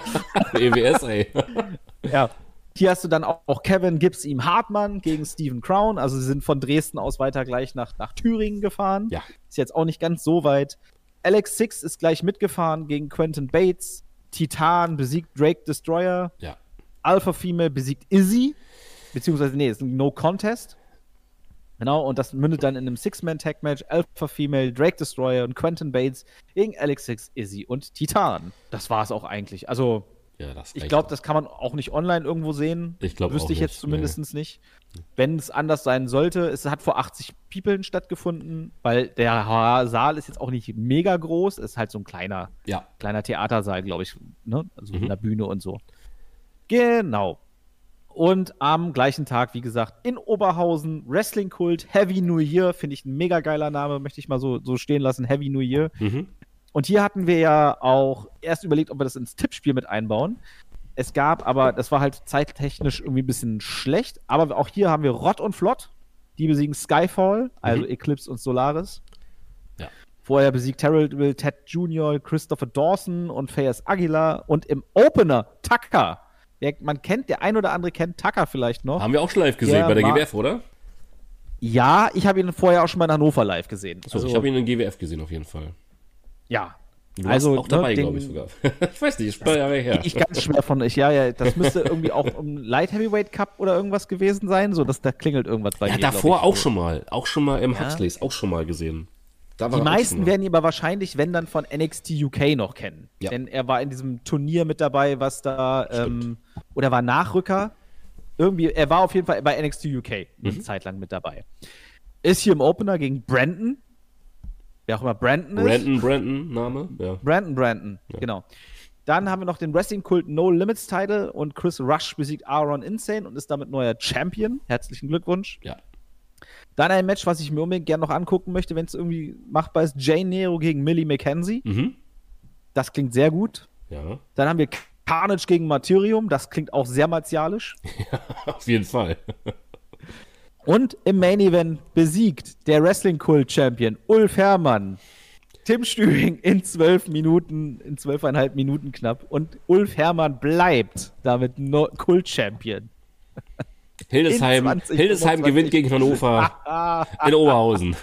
E W S, ey. Ja. Hier hast du dann auch, auch Kevin Gibbs ihm Hartmann gegen Steven Crown. Also sie sind von Dresden aus weiter gleich nach, nach Thüringen gefahren. Ja. Ist jetzt auch nicht ganz so weit. Alex Six ist gleich mitgefahren gegen Quentin Bates. Titan besiegt Drake Destroyer. Ja. Alpha Female besiegt Izzy. Beziehungsweise, nee, ist ein No-Contest. Genau, und das mündet dann in einem Six-Man-Tag-Match. Alpha Female, Drake Destroyer und Quentin Bates gegen Alex Six, Izzy und Titan. Das war es auch eigentlich. Also, ja, das ich glaube, das kann man auch nicht online irgendwo sehen. Ich glaube Wüsste ich jetzt zumindest nee. nicht. Wenn es anders sein sollte, es hat vor achtzig People stattgefunden, weil der Saal ist jetzt auch nicht mega groß, ist halt so ein kleiner, ja. kleiner Theatersaal, glaube ich, ne? Also mhm. mit einer Bühne und so. Genau. Und am gleichen Tag, wie gesagt, in Oberhausen, Wrestling Kult, Heavy New Year, finde ich ein mega geiler Name, möchte ich mal so, so stehen lassen, Heavy New Year. Mhm. Und hier hatten wir ja auch erst überlegt, ob wir das ins Tippspiel mit einbauen. Es gab aber, das war halt zeittechnisch irgendwie ein bisschen schlecht, aber auch hier haben wir Rott und Flott, die besiegen Skyfall, also mhm. Eclipse und Solaris. Ja. Vorher besiegt Terrible Ted Junior, Christopher Dawson und Fayez Aguilar und im Opener Tucker. Der, man kennt, der ein oder andere kennt Tucker vielleicht noch. Haben wir auch schon live gesehen der bei der G W F, oder? Ja, ich habe ihn vorher auch schon mal in Hannover live gesehen. So, also, ich habe ihn in G W F gesehen auf jeden Fall. Ja. Du also, warst auch dabei, ne, glaube ich sogar. Ich weiß nicht, ist ein paar Jahre her. Ich ganz schwer von, ich, ja, ja, das müsste irgendwie auch im Light Heavyweight Cup oder irgendwas gewesen sein, so dass da klingelt irgendwas bei ja, mir. Ja, davor ich, auch so. schon mal, auch schon mal im ja. Huxleys, auch schon mal gesehen. Da war die meisten werden ihn aber wahrscheinlich, wenn dann von N X T U K noch kennen. Ja. Denn er war in diesem Turnier mit dabei, was da, ähm, oder war Nachrücker. Irgendwie, er war auf jeden Fall bei N X T U K mhm. eine Zeit lang mit dabei. Ist hier im Opener gegen Brandon. Wer auch immer Brandon ist. Brandon, Brandon, Name, ja. Brandon, Brandon, ja. genau. Dann haben wir noch den Wrestling-Kult No Limits Title und Chris Rush besiegt Aaron Insane und ist damit neuer Champion. Herzlichen Glückwunsch. Ja. Dann ein Match, was ich mir unbedingt gerne noch angucken möchte, wenn es irgendwie machbar ist. Jane Nero gegen Millie McKenzie. Mhm. Das klingt sehr gut. Ja. Dann haben wir Carnage gegen Martyrium. Das klingt auch sehr martialisch. Ja, auf jeden Fall. Und im Main Event besiegt der Wrestling-Kult-Champion Ulf Herrmann Tim Stüring in zwölf Minuten, in zwölfeinhalb Minuten knapp. Und Ulf Herrmann bleibt damit no- Kult-Champion. Hildesheim, zwanzig, Hildesheim gewinnt gegen Hannover in Oberhausen.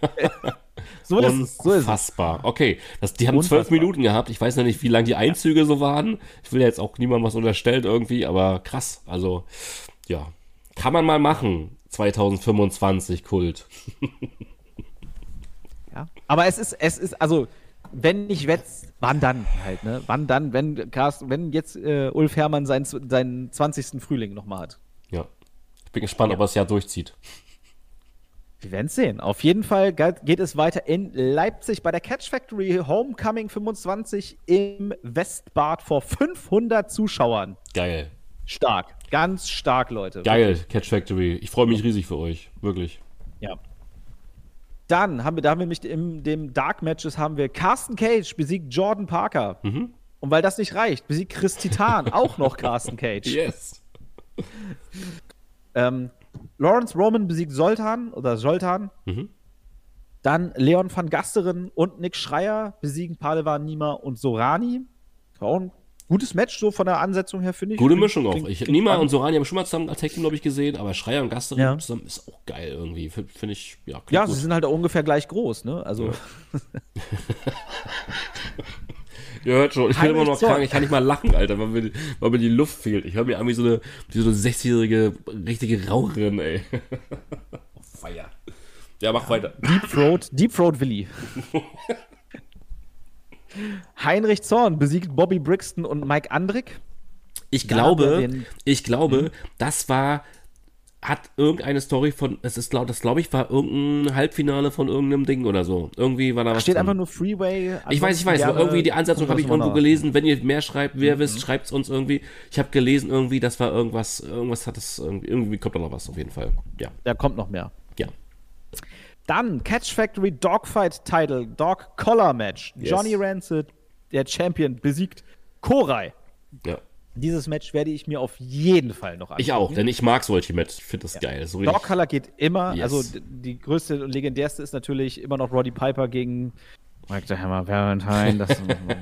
So ist es. So ist es. Unfassbar. Okay, das, die haben zwölf Minuten gehabt. Ich weiß noch nicht, wie lang die Einzüge so waren. Ich will ja jetzt auch niemandem was unterstellen irgendwie, aber krass. Also, ja. Kann man mal machen. zwanzig fünfundzwanzig Kult. Ja. Aber es ist, es ist, also, wenn nicht jetzt, wann dann halt, ne? Wann dann, wenn Carsten, wenn jetzt äh, Ulf Herrmann seinen, seinen zwanzigsten Frühling nochmal hat. Ja. Ich bin gespannt, ja. ob er es ja durchzieht. Wir werden es sehen. Auf jeden Fall geht es weiter in Leipzig bei der Catch Factory Homecoming fünfundzwanzig im Westbad vor fünfhundert Zuschauern. Geil. Stark. Ganz stark, Leute. Geil, wirklich. Catch Factory. Ich freue mich riesig für euch. Wirklich. Ja. Dann haben wir, da haben wir nämlich in dem Dark Matches haben wir Carsten Cage besiegt Jordan Parker. Mhm. Und weil das nicht reicht, besiegt Chris Titan auch noch Carsten Cage. Yes. ähm, Lawrence Roman besiegt Soltan oder Zoltan. Mhm. Dann Leon van Gasteren und Nick Schreier besiegen Palevan Nima und Sorani. Auch ein gutes Match so von der Ansetzung her, finde ich. Gute Klingt- Mischung auch. klingt- Ich, klingt Nima spannend. und Sorani haben schon mal zusammen als Tag Team, glaube ich, gesehen, aber Schreier und Gasterin Ja. zusammen ist auch geil irgendwie. Finde find ich, ja, klingt Ja, gut. sie sind halt auch ungefähr gleich groß, ne? Also, Ja. Ihr hört schon, ich bin Heinrich immer noch Zorn. krank, ich kann nicht mal lachen, Alter, weil mir, weil mir die Luft fehlt. Ich höre mir an wie so eine, wie so eine sechzigjährige richtige Raucherin, ey. Feier. Ja, mach weiter. Deep Throat, Deep Throat Willi. Heinrich Zorn besiegt Bobby Brixton und Mike Andrick. Ich Da haben wir glaube, den- ich glaube, das war, hat irgendeine Story von, es ist, glaub, das glaube ich, war irgendein Halbfinale von irgendeinem Ding oder so. Irgendwie war da was Steht drin. einfach nur Freeway. Ich weiß, ich weiß, aber irgendwie die Ansetzung habe ich irgendwo gelesen. Wenn ihr mehr schreibt, wer Mhm. wisst, schreibt es uns irgendwie. Ich habe gelesen irgendwie, das war irgendwas, irgendwas hat es, irgendwie, irgendwie kommt da noch was auf jeden Fall. Ja, Da kommt noch mehr. ja. Dann Catch Factory Dogfight Title, Dog Collar Match. Yes. Johnny Rancid, der Champion, besiegt Korai. Ja. Dieses Match werde ich mir auf jeden Fall noch anschauen. Ich auch, denn ich mag solche Matches. Ich finde das geil. So richtig- Dog Collar geht immer. Yes. Also d- die größte und legendärste ist natürlich immer noch Roddy Piper gegen Mike the Hammer Valentine. Das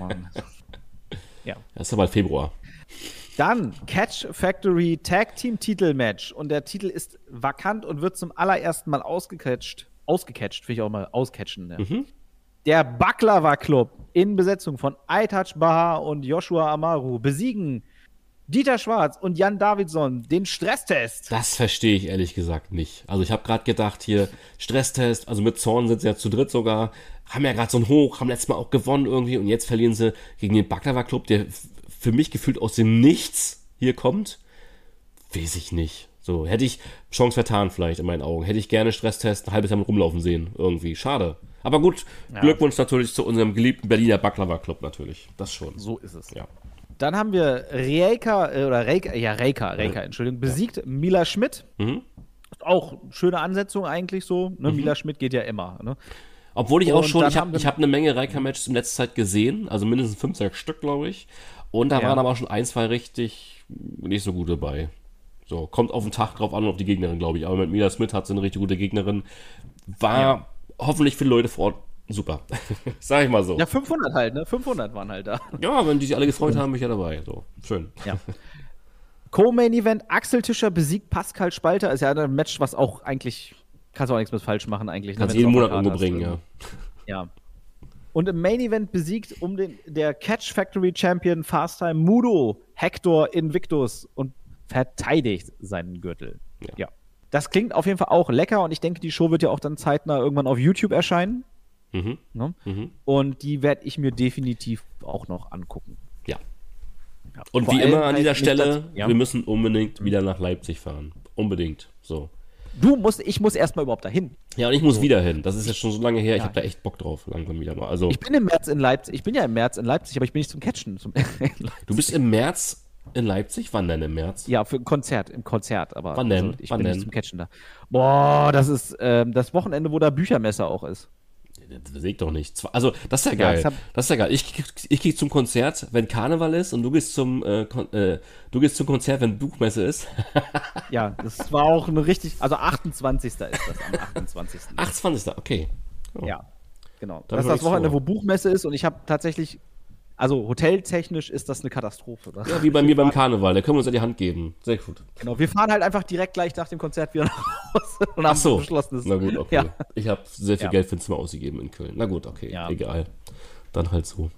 ja. Das ist aber Februar. Dann Catch Factory Tag Team Titel Match. Und der Titel ist vakant und wird zum allerersten Mal ausgecatcht. Ausgecatcht, will ich auch mal auscatchen. Ja. Mhm. Der Baklava Club in Besetzung von Aitaj Bahar und Joshua Amaru besiegen Dieter Schwarz und Jan Davidson den Stresstest. Das verstehe ich ehrlich gesagt nicht. Also ich habe gerade gedacht, hier Stresstest, also mit Zorn sind sie ja zu dritt sogar, haben ja gerade so einen Hoch, haben letztes Mal auch gewonnen irgendwie und jetzt verlieren sie gegen den Baklava Club, der f- für mich gefühlt aus dem Nichts hier kommt. Weiß ich nicht. So, hätte ich Chance vertan vielleicht in meinen Augen. Hätte ich gerne Stresstest ein halbes Jahr mit rumlaufen sehen. Irgendwie. Schade. Aber gut, Ja. Glückwunsch natürlich zu unserem geliebten Berliner Baklava Club natürlich. Das schon. So ist es. Ja. Dann haben wir Reika, äh, oder Reika, ja, Reika, Reika, Entschuldigung, besiegt Mila Schmidt. Mhm. Auch schöne Ansetzung eigentlich so. Ne? Mila Schmidt geht ja immer. Ne? Obwohl ich auch Und schon, dann ich haben habe wir- ich hab eine Menge Reika-Matches in letzter Zeit gesehen, also mindestens fünf, sechs Stück, glaube ich. Und da Ja. waren aber auch schon ein, zwei richtig nicht so gute dabei. So, kommt auf den Tag drauf an und auf die Gegnerin, glaube ich. Aber mit Mila Smith hat sie eine richtig gute Gegnerin. War Ja. hoffentlich für die Leute vor Ort super. Sag ich mal so. Ja, Ja. fünfhundert halt, ne? fünfhundert waren halt da. wenn die sich alle gefreut haben, bin ich ja dabei. So, schön. Ja. Co-Main Event, Axel Tischer besiegt Pascal Spalter. Ist ja ein Match, was auch eigentlich, kannst du auch nichts mit falsch machen eigentlich. ne, Kannst wenn's jeden auf Monat der Karte umbringen, hast. ja. Ja. Und im Main Event besiegt um den, der Catch Factory Champion Fast Time Mudo Hector Invictus und verteidigt seinen Gürtel. Ja. Ja. Das klingt auf jeden Fall auch lecker und ich denke, die Show wird ja auch dann zeitnah irgendwann auf YouTube erscheinen. Mhm. Ne? Mhm. Und die werde ich mir definitiv auch noch angucken. Ja. Ja. Und Vor wie allem immer an halt dieser nicht Stelle, dazu- ja. wir müssen unbedingt wieder nach Leipzig fahren. Unbedingt. So. Du musst, ich muss erstmal überhaupt dahin. Ja, und ich muss wieder hin. Das ist jetzt schon so lange her. Ich Ja. habe da echt Bock drauf, langsam wieder mal. Also, Ich bin im März in Leipzig. Ich bin ja im März in Leipzig, aber ich bin nicht zum Catchen. Zum du bist im März in Leipzig? Wann denn im März? ja, für ein Konzert, im Konzert, aber Wann denn? Also, ich Wann bin denn? nicht zum Catchen da. Boah, das ist ähm, das Wochenende, wo da Büchermesse auch ist. Das sehe ich doch nicht. Zwar- Also, das ist ja Ja, geil. das hab- das ist ja geil. Ich, ich gehe zum Konzert, wenn Karneval ist und du gehst zum, äh, Kon äh, du gehst zum Konzert, wenn Buchmesse ist. Ja, das war auch eine richtig, also achtundzwanzigster ist das, am achtundzwanzigsten achtundzwanzigster Okay. Oh. Ja, genau. Dann das ist hör das ich's Wochenende, vor. wo Buchmesse ist und ich habe tatsächlich, also hoteltechnisch ist das eine Katastrophe. Ne? Ja, wie bei mir beim Karneval. Da können wir uns ja die Hand geben. Sehr gut. Genau, wir fahren halt einfach direkt gleich nach dem Konzert wieder nach Hause und Ach haben so. beschlossen, das Na gut, okay. Ja. Ich habe sehr viel Ja. Geld für ein Zimmer ausgegeben in Köln. Na gut, okay. Ja. Egal. Dann halt so.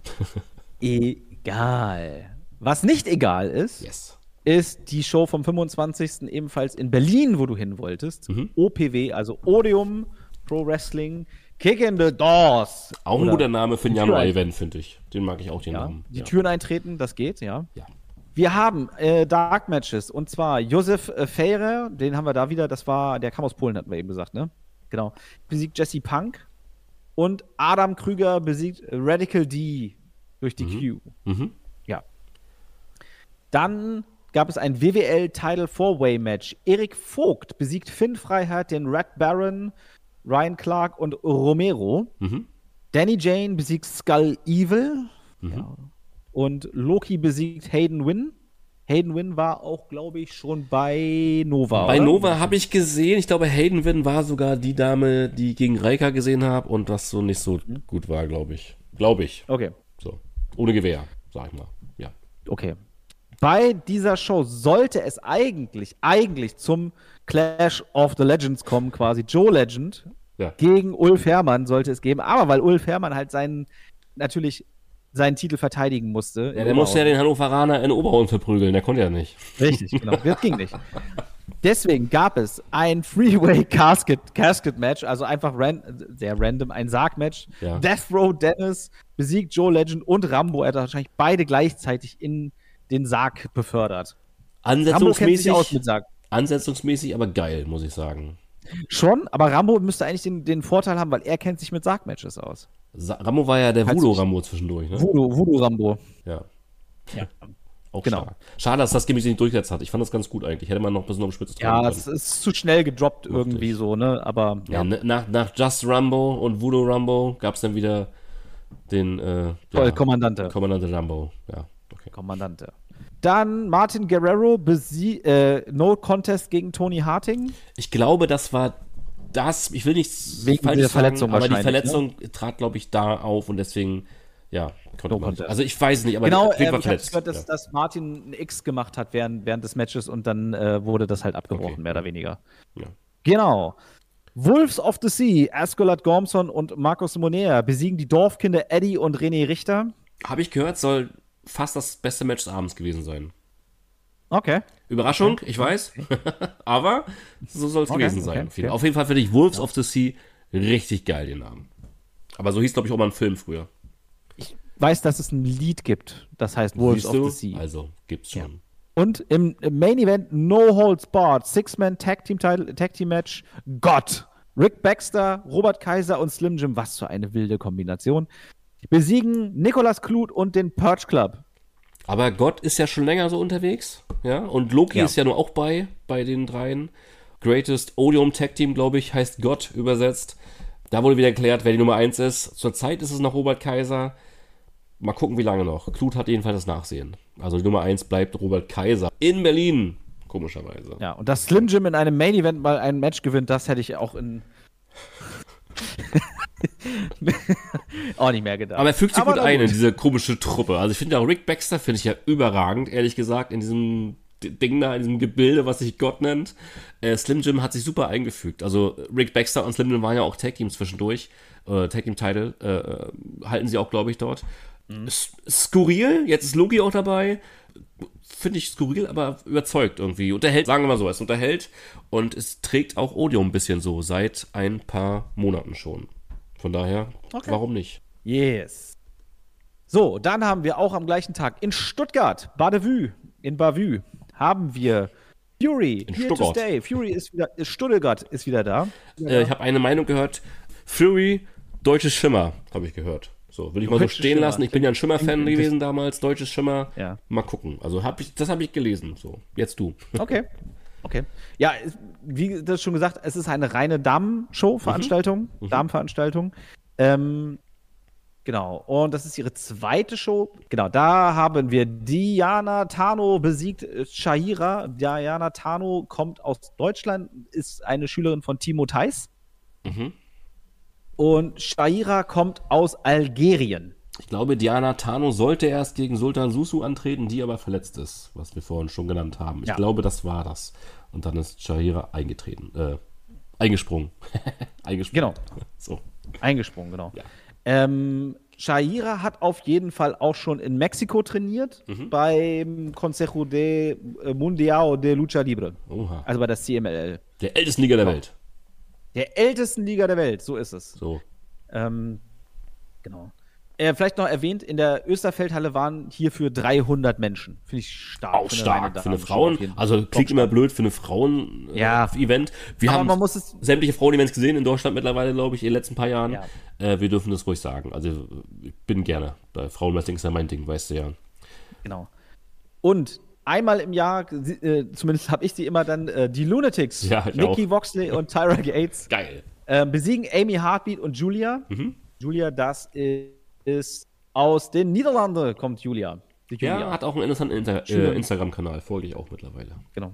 Egal. Was nicht egal ist, Yes. ist die Show vom fünfundzwanzigsten ebenfalls in Berlin, wo du hin wolltest. Mhm. O P W, also Odeum Pro Wrestling Kick in the Doors. Auch ein Oder guter Name für ein die Tür Januar-Event, finde ich. Den mag ich auch, den Ja, Namen. die ja. Türen eintreten, das geht, ja. Ja. Wir haben äh, Dark Matches und zwar Josef äh, Feirer, den haben wir da wieder, das war, der kam aus Polen, hatten wir eben gesagt, ne? Genau. Besiegt Jesse Punk und Adam Krüger besiegt Radical D durch die Q. Mhm. Ja. Dann gab es ein W W L Title Four-Way Match. Erik Vogt besiegt Finn Freiheit, den Red Baron, Ryan Clark und Romero. Mhm. Danny Jane besiegt Skull Evil. Mhm. Ja. Und Loki besiegt Hayden Wynn. Hayden Wynn war auch, glaube ich, schon bei Nova. Bei oder? Nova habe ich gesehen, ich glaube, Hayden Wynn war sogar die Dame, die gegen Reika gesehen habe und das so nicht so gut war, glaube ich. Glaube ich. Okay, So. Ohne Gewehr, sag ich mal. Ja. okay. Bei dieser Show sollte es eigentlich, eigentlich zum Clash of the Legends kommen, quasi Joe Legend Ja. gegen Ulf Herrmann sollte es geben. Aber weil Ulf Herrmann halt seinen natürlich seinen Titel verteidigen musste. Ja, der musste ja den Hannoveraner in Oberhausen verprügeln, der konnte ja nicht. Richtig, genau. Das ging nicht. Deswegen gab es ein Freeway-Casket-Match, Casket also einfach ran, sehr random, ein Sarg-Match. Ja. Death Row Dennis besiegt Joe Legend und Rambo. Er hat wahrscheinlich beide gleichzeitig in den Sarg befördert. Rambo kennt sich aus mit Sarg. Ansetzungsmäßig, aber geil, muss ich sagen. Schon, aber Rambo müsste eigentlich den, den Vorteil haben, weil er kennt sich mit Sarg-Matches aus. Sa- Rambo war ja der Voodoo-Rambo zwischendurch, ne? Voodoo, Voodoo-Rambo. Ja. Ja. Auch Genau. stark. Schade, dass das Gimmick sich nicht durchgesetzt hat. Ich fand das ganz gut eigentlich. Hätte man noch ein bisschen auf Spitze Ja, treiben es ist zu schnell gedroppt Mochte irgendwie ich. so, ne? Aber Ja, ne- nach, nach Just Rambo und Voodoo Rambo gab es dann wieder den äh, Voll, ja, Kommandante. Kommandante Rambo. Ja, okay. Kommandante. Dann Martin Guerrero, besie äh, No Contest gegen Tony Harting. Ich glaube, das war das, ich will nicht Wegen falsch der sagen, Verletzung aber die wahrscheinlich, Verletzung trat, glaube ich, da auf und deswegen, ja, konnte No man. Contest. Also ich weiß es nicht, aber Genau, auf jeden ähm, Fall ich habe verletzt. gehört, dass, ja. dass Martin ein X gemacht hat während, während des Matches und dann äh, wurde das halt abgebrochen, Okay. mehr oder weniger. Ja. Genau. Wolves of the Sea, Askolat Gormson und Markus Monea besiegen die Dorfkinder Eddie und René Richter. Habe ich gehört, soll fast das beste Match des Abends gewesen sein. Okay. Überraschung, ich weiß. Aber so soll es Okay, gewesen okay, sein. okay. Auf jeden Fall finde ich Wolves of the Sea richtig geil, den Namen. Aber so hieß, glaube ich, auch mal ein Film früher. Weiß, dass es ein Lied gibt, das heißt Wolves Siehst of du? the Sea. Also, gibt's schon. Und im, im Main Event No Holds Barred, Six-Man Tag Team Title, Tag Team Match, Gott. Rick Baxter, Robert Kaiser und Slim Jim, was für eine wilde Kombination, besiegen Nicolas Clute und den Purge Club. Aber Gott ist ja schon länger so unterwegs. Ja, und Loki Ja. ist ja nur auch bei, bei den dreien. Greatest Odium Tag Team, glaube ich, heißt Gott übersetzt. Da wurde wieder erklärt, wer die Nummer eins ist. Zurzeit ist es noch Robert Kaiser. Mal gucken, wie lange noch. Clute hat jedenfalls das Nachsehen. Also die Nummer eins bleibt Robert Kaiser. In Berlin, komischerweise. Ja, und dass Slim Jim in einem Main Event mal ein Match gewinnt, das hätte ich auch in auch nicht mehr gedacht. Aber er fügt sich Aber gut na ein in gut. diese komische Truppe. Also ich finde auch Rick Baxter finde ich ja überragend, ehrlich gesagt, in diesem D- Ding da, in diesem Gebilde, was sich Gott nennt. Äh, Slim Jim hat sich super eingefügt. Also Rick Baxter und Slim Jim waren ja auch Tag Teams zwischendurch. Äh, Tag Team Title äh, halten sie auch, glaube ich, dort. S- Skurril, jetzt ist Loki auch dabei. Finde ich skurril, aber überzeugt irgendwie. Unterhält, sagen wir mal so, es unterhält und es trägt auch Odium ein bisschen so, seit ein paar Monaten schon. Von daher, Okay. warum nicht? Yes. So, dann haben wir auch am gleichen Tag in Stuttgart, Bellevue, in Bellevue, haben wir Fury, In here to Stuttgart. stay. Fury ist wieder, ist Stuttgart ist wieder da. Äh, ich habe eine Meinung gehört. Fury, deutsches Schimmer, habe ich gehört. So, will ich mal so Deutsches stehen Schimmer. lassen. Ich bin ja ein Schimmer-Fan Das- gewesen damals, deutsches Schimmer. Ja. Mal gucken. Also hab ich, das habe ich gelesen. So, jetzt du. Okay. Okay. Ja, es- wie das schon gesagt, es ist eine reine Damen-Show-Veranstaltung, Damenveranstaltung. Ähm, genau. Und das ist ihre zweite Show. Genau, da haben wir Diana Tano besiegt äh, Shahira. Diana Tano kommt aus Deutschland, ist eine Schülerin von Timo Theis. Mhm. Und Shahira kommt aus Algerien. Ich glaube, Diana Tano sollte erst gegen Sultan Susu antreten, die aber verletzt ist, was wir vorhin schon genannt haben. Ich Ja. glaube, das war das. Und dann ist Shahira eingetreten. Äh, eingesprungen. eingesprungen. Genau. So. Eingesprungen, genau. Ja. Ähm, Shahira hat auf jeden Fall auch schon in Mexiko trainiert, Mhm. beim Consejo de äh, Mundial de Lucha Libre, Oha. also bei der C M L L. Der ältesten Liga der Genau. Welt. Der ältesten Liga der Welt, so ist es. So. Ähm, genau. Äh, vielleicht noch erwähnt, in der Österfeldhalle waren hierfür dreihundert Menschen. Finde ich stark. Auch Für stark reine für eine Damenshow Frauen. auf jeden Fall. Also Top klingt immer stark. blöd für eine Frauen-Event. Ja. Event. Wir Aber haben man muss es- sämtliche Frauen-Events gesehen in Deutschland mittlerweile, glaube ich, in den letzten paar Jahren. Ja. Äh, wir dürfen das ruhig sagen. Also ich bin gerne. Bei Frauenwrestling ist ja mein Ding, weißt du ja. Genau. Und einmal im Jahr, sie- äh, zumindest habe ich sie immer dann, äh, die Lunatics, Ja, ich Nikki auch. Voxley und Tyra Gates, Geil. äh, besiegen Amy Heartbeat und Julia. Mhm. Julia, das i- ist aus den Niederlanden, kommt Julia. Die Julia. Ja, hat auch einen interessanten Inter Schön. äh, Instagram-Kanal. Folge ich auch mittlerweile. Genau.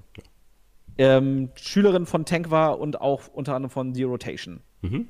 Ähm, Schülerin von Tank war und auch unter anderem von The Rotation. Mhm.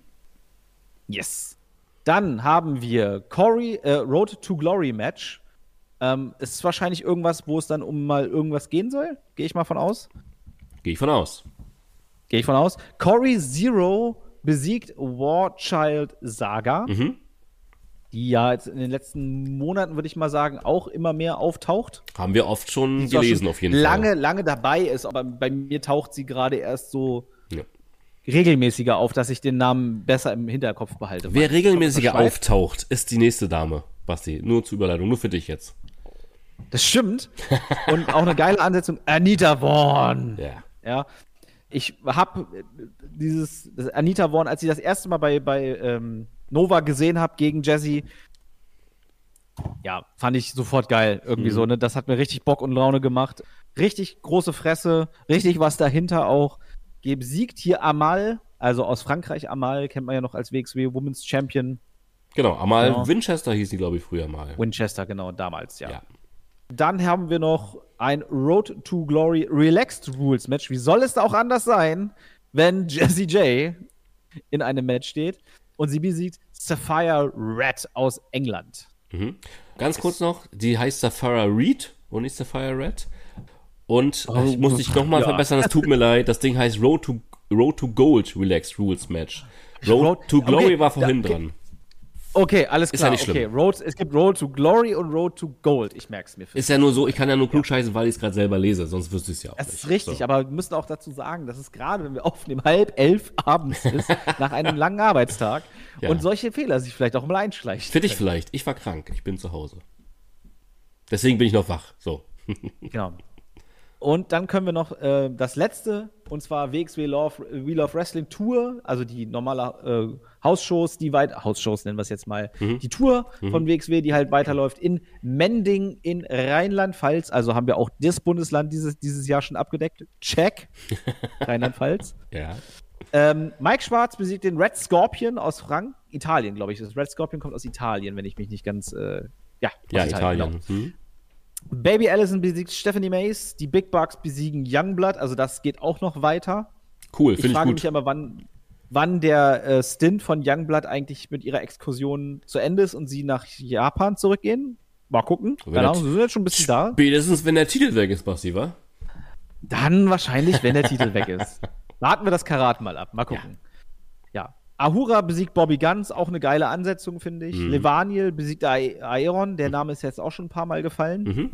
Yes. Dann haben wir Corey, äh, Road to Glory Match. Ähm, es ist wahrscheinlich irgendwas, wo es dann um mal irgendwas gehen soll. Gehe ich mal von aus. Gehe ich von aus. Gehe ich von aus. Corey Zero besiegt War Child Saga. Mhm. die ja jetzt in den letzten Monaten, würde ich mal sagen, auch immer mehr auftaucht. Haben wir oft schon Die zwar gelesen, schon auf jeden lange, Fall. lange dabei ist, aber bei mir taucht sie gerade erst so Ja. regelmäßiger auf, dass ich den Namen besser im Hinterkopf behalte. Wer regelmäßiger Schweiz? auftaucht, ist die nächste Dame, Basti. Nur zur Überleitung, nur für dich jetzt. Das stimmt. Und auch eine geile Ansetzung, Anita Vaughn. Ja. Ja. Ich habe dieses das Anita Vaughn, als ich das erste Mal bei, bei ähm, Nova gesehen habe gegen Jessie, ja, fand ich sofort geil. Irgendwie Mhm. so, ne? Das hat mir richtig Bock und Laune gemacht. Richtig große Fresse, richtig was dahinter auch. Besiegt hier Amal, also aus Frankreich Amal, kennt man ja noch als W X W Women's Champion. Genau, Amal Ja. Winchester hieß die, glaube ich, früher mal. Winchester, genau, damals, ja. Ja. Dann haben wir noch ein Road to Glory Relaxed Rules Match. Wie soll es da auch anders sein, wenn Jessie J in einem Match steht und sie besiegt Sapphire Red aus England. Mhm. Ganz kurz noch, die heißt Sapphire Reed und nicht Sapphire Red. Und Oh, ich muss dich nochmal ja. verbessern, es tut mir leid. Das Ding heißt Road to, Road to Gold Relaxed Rules Match. Road, Road- to Glory okay, war vorhin ja, okay. dran. Okay, alles Ist klar. ja nicht okay, schlimm. Road, es gibt Road to Glory und Road to Gold. Ich merk's mir. Für Ist ja nur so, ich kann ja nur klugscheißen, weil ich es gerade selber lese, sonst wüsste ich es ja auch Das nicht. ist richtig, So. aber wir müssen auch dazu sagen, dass es gerade, wenn wir aufnehmen, halb elf abends ist, nach einem langen Arbeitstag Ja. und solche Fehler sich vielleicht auch mal einschleichen. Für dich vielleicht. Ich war krank, ich bin zu Hause. Deswegen bin ich noch wach. So. Genau. Und dann können wir noch äh, das letzte, und zwar W X W Love, Wheel of Wrestling Tour, also die normale äh, Hausshows, die weit, Hausshows nennen wir es jetzt mal, die Tour von W X W, die halt weiterläuft in Mending in Rheinland-Pfalz. Also haben wir auch das Bundesland dieses, dieses Jahr schon abgedeckt. Check. Rheinland-Pfalz. Ja. Ähm, Mike Schwarz besiegt den Red Scorpion aus Frank Italien, glaube ich. Das Red Scorpion kommt aus Italien, wenn ich mich nicht ganz. Äh, ja, aus Ja, Italien. genau. Hm? Baby Allison besiegt Stephanie Mace, die Big Bucks besiegen Youngblood, also das geht auch noch weiter. Cool, Ich finde ich frage gut. mich aber, wann, wann der äh, Stint von Youngblood eigentlich mit ihrer Exkursion zu Ende ist und sie nach Japan zurückgehen. Mal gucken. Wenn Keine der- Ahnung, sie sind jetzt schon ein bisschen da. Spätestens, wenn der Titel weg ist, Basti, wa? Dann wahrscheinlich, wenn der Titel weg ist. Warten wir das Karat mal ab. Mal gucken. Ja. Ahura besiegt Bobby Guns, auch eine geile Ansetzung, finde ich. Mhm. Levaniel besiegt Ae- Aeron, der Name ist jetzt auch schon ein paar Mal gefallen. Mhm.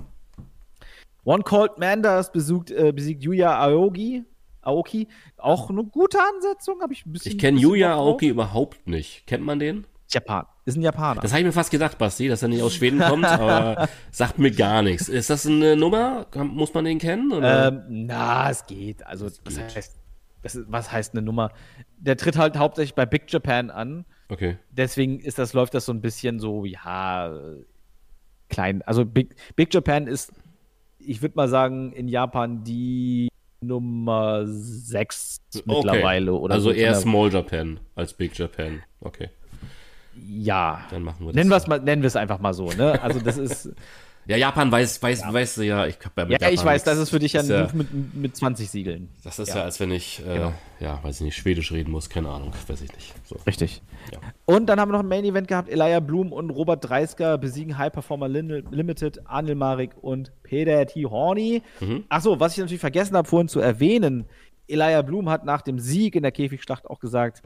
One Cold Manders besiegt, äh, besiegt Yuya Aoki. Aoki. Auch eine gute Ansetzung, habe ich ein bisschen. Ich kenne bisschen Yuya Bock drauf. Aoki überhaupt nicht. Kennt man den? Japan. Ist ein Japaner. Das habe ich mir fast gedacht, Basti, dass er nicht aus Schweden kommt, aber sagt mir gar nichts. Ist das eine Nummer? Kann- Muss man den kennen? Oder? ähm, na, es geht. Also, Es was geht. heißt, das ist, was heißt eine Nummer? Der tritt halt hauptsächlich bei Big Japan an. Okay. Deswegen ist das, läuft das so ein bisschen so, ja, äh, klein. Also Big, Big Japan ist, ich würde mal sagen, in Japan die Nummer sechs mittlerweile. Okay. Oder also so. eher Von Small Japan als Big Japan. Okay, der- Ja. dann machen wir das. Nennen wir es mal, nennen wir es einfach mal so, ne? Also das ist, Ja, Japan weiß, weiß, weißt du ja, ich hab ja mit ja, Japan ich weiß, nichts. das ist für dich ja ein ja, Buch mit, mit zwanzig Siegeln. Das ist ja, Ja. als wenn ich, äh, Genau. ja, weiß ich nicht, Schwedisch reden muss, keine Ahnung, weiß ich nicht. So. Richtig. Ja. Und dann haben wir noch ein Main Event gehabt. Elijah Blum und Robert Dreisker besiegen High Performer Lin- Limited, Anil Marik und Peter T. Horny. Mhm. Achso, was ich natürlich vergessen habe, vorhin zu erwähnen. Elijah Blum hat nach dem Sieg in der Käfigschlacht auch gesagt,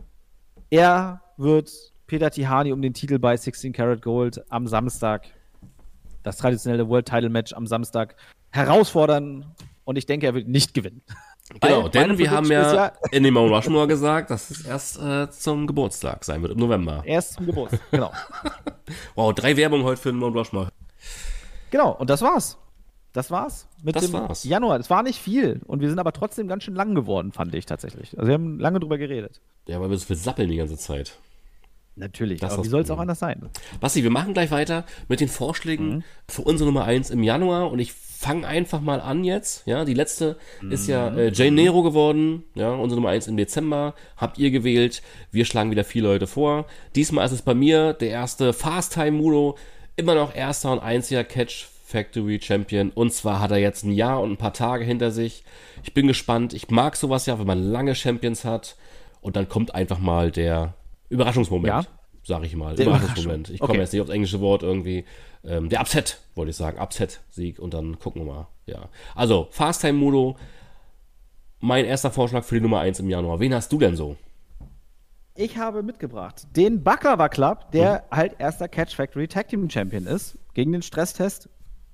er wird Peter Tihani um den Titel bei sixteen Karat Gold am Samstag, das traditionelle World Title Match am Samstag, herausfordern. Und ich denke, er wird nicht gewinnen. Genau, Weil denn meine wir haben Prediction ja, ist ja- in dem Mount Rushmore gesagt, dass es erst äh, zum Geburtstag sein wird, im November. Erst zum Geburtstag. Genau. Wow, drei Werbungen heute für den Mount Rushmore. Genau, und das war's. Das war's. Mit Das dem war's. Januar. Es war nicht viel. Und wir sind aber trotzdem ganz schön lang geworden, fand ich tatsächlich. Also wir haben lange drüber geredet. Ja, weil wir so viel sappeln die ganze Zeit. Natürlich. Das aber ist wie soll es das auch anders sein? Basti, wir machen gleich weiter mit den Vorschlägen Mhm. für unsere Nummer eins im Januar und ich fange einfach mal an jetzt. Ja, die letzte ist ja Mhm. äh, Jane Nero geworden. Ja, unsere Nummer eins im Dezember. Habt ihr gewählt. Wir schlagen wieder vier Leute vor. Diesmal ist es bei mir der erste Fast Time Mudo. Immer noch erster und einziger Catch Factory Champion. Und zwar hat er jetzt ein Jahr und ein paar Tage hinter sich. Ich bin gespannt. Ich mag sowas ja, wenn man lange Champions hat. Und dann kommt einfach mal der Überraschungsmoment. Ja. Sag ich mal. Der Überraschungsmoment. Ich komme Okay. jetzt nicht aufs englische Wort irgendwie. Ähm, der Upset, wollte ich sagen. Upset-Sieg und dann gucken wir mal. Ja. Also, Fast Time Mudo. Mein erster Vorschlag für die Nummer eins im Januar. Wen hast du denn so? Ich habe mitgebracht den Baklava Club, der Mhm. halt erster Catch Factory Tag Team Champion ist, gegen den Stresstest.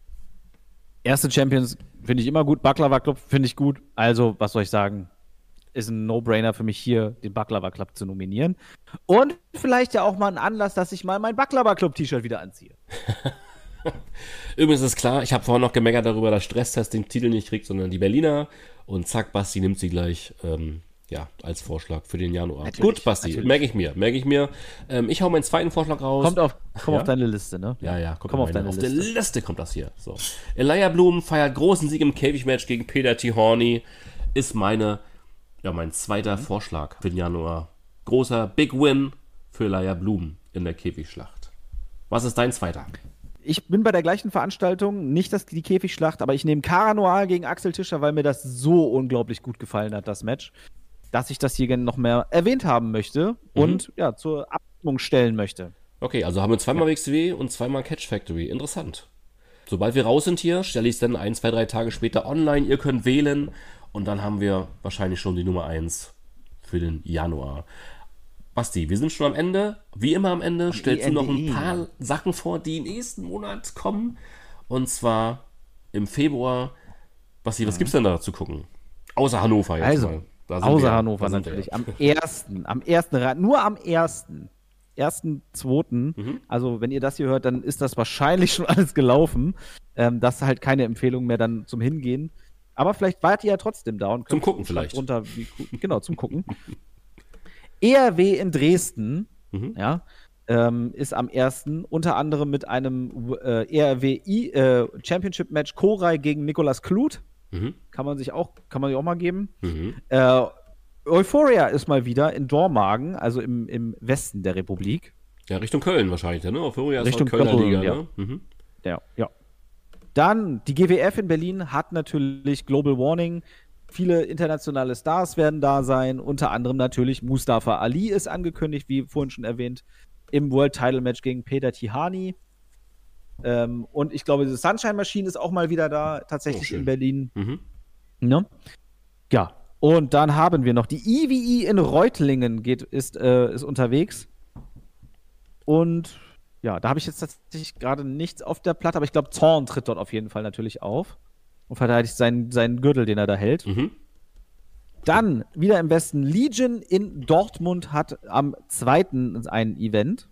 Erste Champions finde ich immer gut, Baklava Club finde ich gut. Also, was soll ich sagen? Ist ein No-Brainer für mich hier, den Baklava Club zu nominieren. Und vielleicht ja auch mal ein Anlass, dass ich mal mein Baklava Club T-Shirt wieder anziehe. Übrigens ist klar, ich habe vorhin noch gemeckert darüber, dass Stresstest den Titel nicht kriegt, sondern die Berliner. Und zack, Basti nimmt sie gleich ähm, ja, als Vorschlag für den Januar. Natürlich, Gut, Basti, natürlich. merke ich mir, merke ich mir. Ähm, ich hau meinen zweiten Vorschlag raus. Kommt auf, komm Ja? auf deine Liste, ne? Ja, ja, kommt komm auf meine- deine auf Liste. der Liste kommt das hier. So. Elijah Bloom feiert großen Sieg im Käfigmatch gegen Peter T. Horny. Ist meine, ja, mein zweiter Mhm. Vorschlag für den Januar. Großer Big Win für Elijah Bloom in der Käfigschlacht. Was ist dein zweiter? Ich bin bei der gleichen Veranstaltung, nicht das, die Käfigschlacht, aber ich nehme Cara Noir gegen Axel Tischer, weil mir das so unglaublich gut gefallen hat, das Match, dass ich das hier gerne noch mehr erwähnt haben möchte und ja, zur Abstimmung stellen möchte. Okay, also haben wir zweimal W X W und zweimal Catch Factory. Interessant. Sobald wir raus sind hier, stelle ich es dann ein, zwei, drei Tage später online. Ihr könnt wählen und dann haben wir wahrscheinlich schon die Nummer eins für den Januar. Basti, wir sind schon am Ende. Wie immer am Ende stellst du noch ein Ende. paar Sachen vor, die nächsten Monat kommen. Und zwar im Februar. Basti, was gibt's denn da zu gucken? Außer Hannover jetzt Also, mal. Da sind wir außer ja. Hannover Da sind wir natürlich. ja. Am ersten, am ersten, Ra- nur am ersten, ersten, zweiten. Mhm. Also, wenn ihr das hier hört, dann ist das wahrscheinlich schon alles gelaufen. Ähm, das ist halt keine Empfehlung mehr dann zum Hingehen. Aber vielleicht wart ihr ja trotzdem da und Zum könnt- Gucken schreibt vielleicht. Runter, wie, cool- genau, zum Gucken. E R W in Dresden, Mhm. ja, ähm, ist am ersten unter anderem mit einem äh, E R W I äh, Championship Match Koray gegen Nicolas Kluth. Mhm. Kann man sich auch, kann man sich auch mal geben. Mhm. Äh, Euphoria ist mal wieder in Dormagen, also im, im Westen der Republik. Ja, Richtung Köln wahrscheinlich, ne? Euphoria ist Richtung auch Kölner Köln, Liga, ja. ne? Mhm. Ja, ja. Dann die G W F in Berlin hat natürlich Global Warning. Viele internationale Stars werden da sein. Unter anderem natürlich Mustafa Ali ist angekündigt, wie vorhin schon erwähnt, im World Title Match gegen Peter Tihani. Ähm, und ich glaube, die Sunshine Machine ist auch mal wieder da, tatsächlich Oh, schön. in Berlin. Mhm. Ne? Ja. Und dann haben wir noch die I W I in Reutlingen geht, ist, äh, ist unterwegs. Und ja, da habe ich jetzt tatsächlich gerade nichts auf der Platte, aber ich glaube, Zorn tritt dort auf jeden Fall natürlich auf und verteidigt seinen, seinen Gürtel, den er da hält. Mhm. Dann wieder im Westen Legion in Dortmund hat am zweiten ein Event.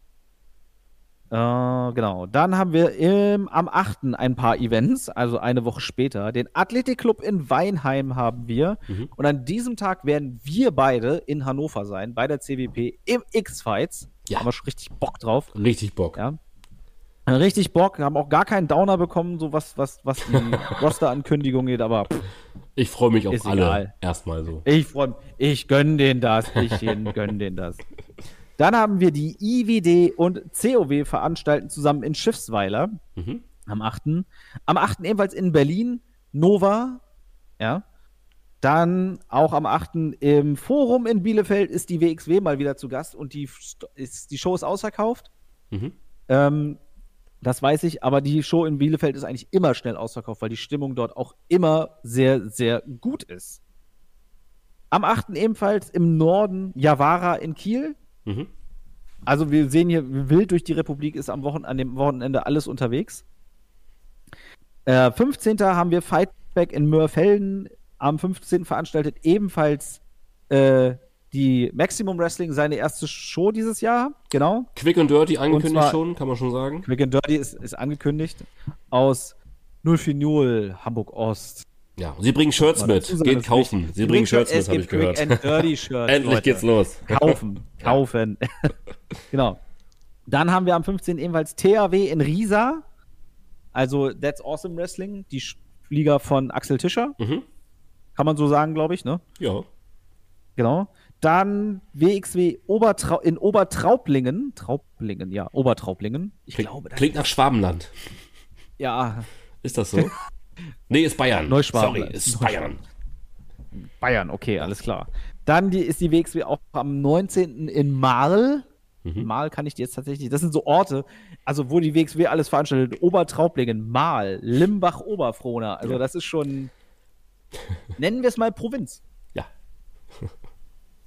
Äh, genau. Dann haben wir im, am achten ein paar Events, also eine Woche später. Den Athletikclub in Weinheim haben wir. Mhm. Und an diesem Tag werden wir beide in Hannover sein, bei der C W P im X-Fights. Ja. Haben wir schon richtig Bock drauf. Richtig Bock. Ja. Richtig Bock. Haben auch gar keinen Downer bekommen, so was, was, was die Roster-Ankündigung geht, aber pff, Ich freue mich auf Ist alle. egal. Erstmal so. ich freue mich. Ich gönn denen das. Ich gönn denen das. Dann haben wir die I W D und C O W veranstalten zusammen in Schiffsweiler Mhm. am achten Am achten ebenfalls in Berlin Nova. Ja. Dann auch am achten im Forum in Bielefeld ist die W X W mal wieder zu Gast und die, ist, die Show ist ausverkauft. Mhm. Ähm, das weiß ich, aber die Show in Bielefeld ist eigentlich immer schnell ausverkauft, weil die Stimmung dort auch immer sehr, sehr gut ist. Am achten ebenfalls im Norden Javara in Kiel. Mhm. Also wir sehen hier, wild durch die Republik ist am Wochen, an dem Wochenende alles unterwegs. Äh, fünfzehnten haben wir Fightback in Mörfelden. Am fünfzehnten veranstaltet ebenfalls äh, die Maximum Wrestling seine erste Show dieses Jahr. Genau. Quick and Dirty angekündigt zwar- schon, kann man schon sagen. Quick and Dirty ist, ist angekündigt. Aus null vier null Hamburg Ost. Ja, und sie bringen Shirts Mal mit. dazu sagen, Geht das ist kaufen. wichtig. Sie bringen Shirts es mit, habe ich gibt gehört. Quick and Dirty Shirts. Endlich Leute. geht's los. Kaufen, kaufen. Genau. Dann haben wir am fünfzehnten ebenfalls T H W in Riesa. Also That's Awesome Wrestling, die Sch- Liga von Axel Tischer. Mhm. Kann man so sagen, glaube ich, ne? Ja. Genau. Dann W X W Obertrau in Obertraublingen. Traublingen, ja, Obertraublingen. Ich Klingt, glaube, das klingt nach Schwabenland. ja, Ist das so? Nee, ist Bayern. Neuschwabenland. Sorry, ist Bayern. Bayern, okay, alles klar. Dann die, ist die W X W auch am neunzehnten in Marl. Mhm. Marl kann ich dir jetzt tatsächlich, das sind so Orte, also wo die W X W alles veranstaltet. Obertraublingen, Marl, Limbach, Oberfrohna. Also Ja. das ist schon, nennen wir es mal Provinz. Ja.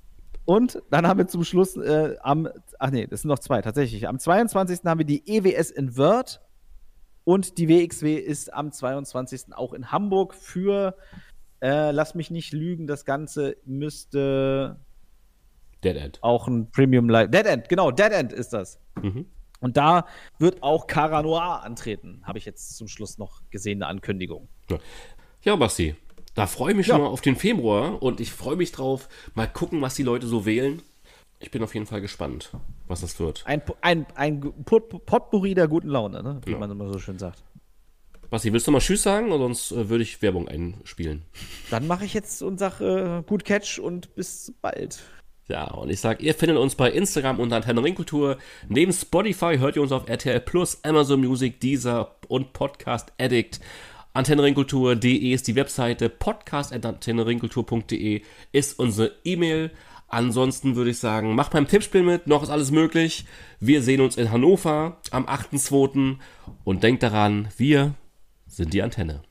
Und dann haben wir zum Schluss äh, am, ach nee, das sind noch zwei, tatsächlich. Am zweiundzwanzigsten haben wir die E W S in Wörth und die W X W ist am zweiundzwanzigsten auch in Hamburg für, äh, lass mich nicht lügen, das Ganze müsste Dead End. Auch ein Premium Live. Dead End, genau, Dead End ist das. Mhm. Und da wird auch Cara Noir antreten, habe ich jetzt zum Schluss noch gesehen, eine Ankündigung. Ja, ja Basti, da freue ich mich ja. schon mal auf den Februar und ich freue mich drauf, mal gucken, was die Leute so wählen. Ich bin auf jeden Fall gespannt, was das wird. Ein, ein, ein Potpourri der guten Laune, ne? Wie ja. man immer so schön sagt. Basti, willst du mal Tschüss sagen oder sonst äh, würde ich Werbung einspielen? Dann mache ich jetzt und sage äh, gut Catch und bis bald. Ja, und ich sage, ihr findet uns bei Instagram unter Antenne Ringkultur. Neben Spotify hört ihr uns auf R T L Plus, Amazon Music, Deezer und Podcast Addict. Antenne Ringkultur punkt de ist die Webseite, podcast at antenne ringkultur punkt de ist unsere E-Mail. Ansonsten würde ich sagen, macht beim Tippspiel mit, noch ist alles möglich. Wir sehen uns in Hannover am achten zweiten und denkt daran, wir sind die Antenne.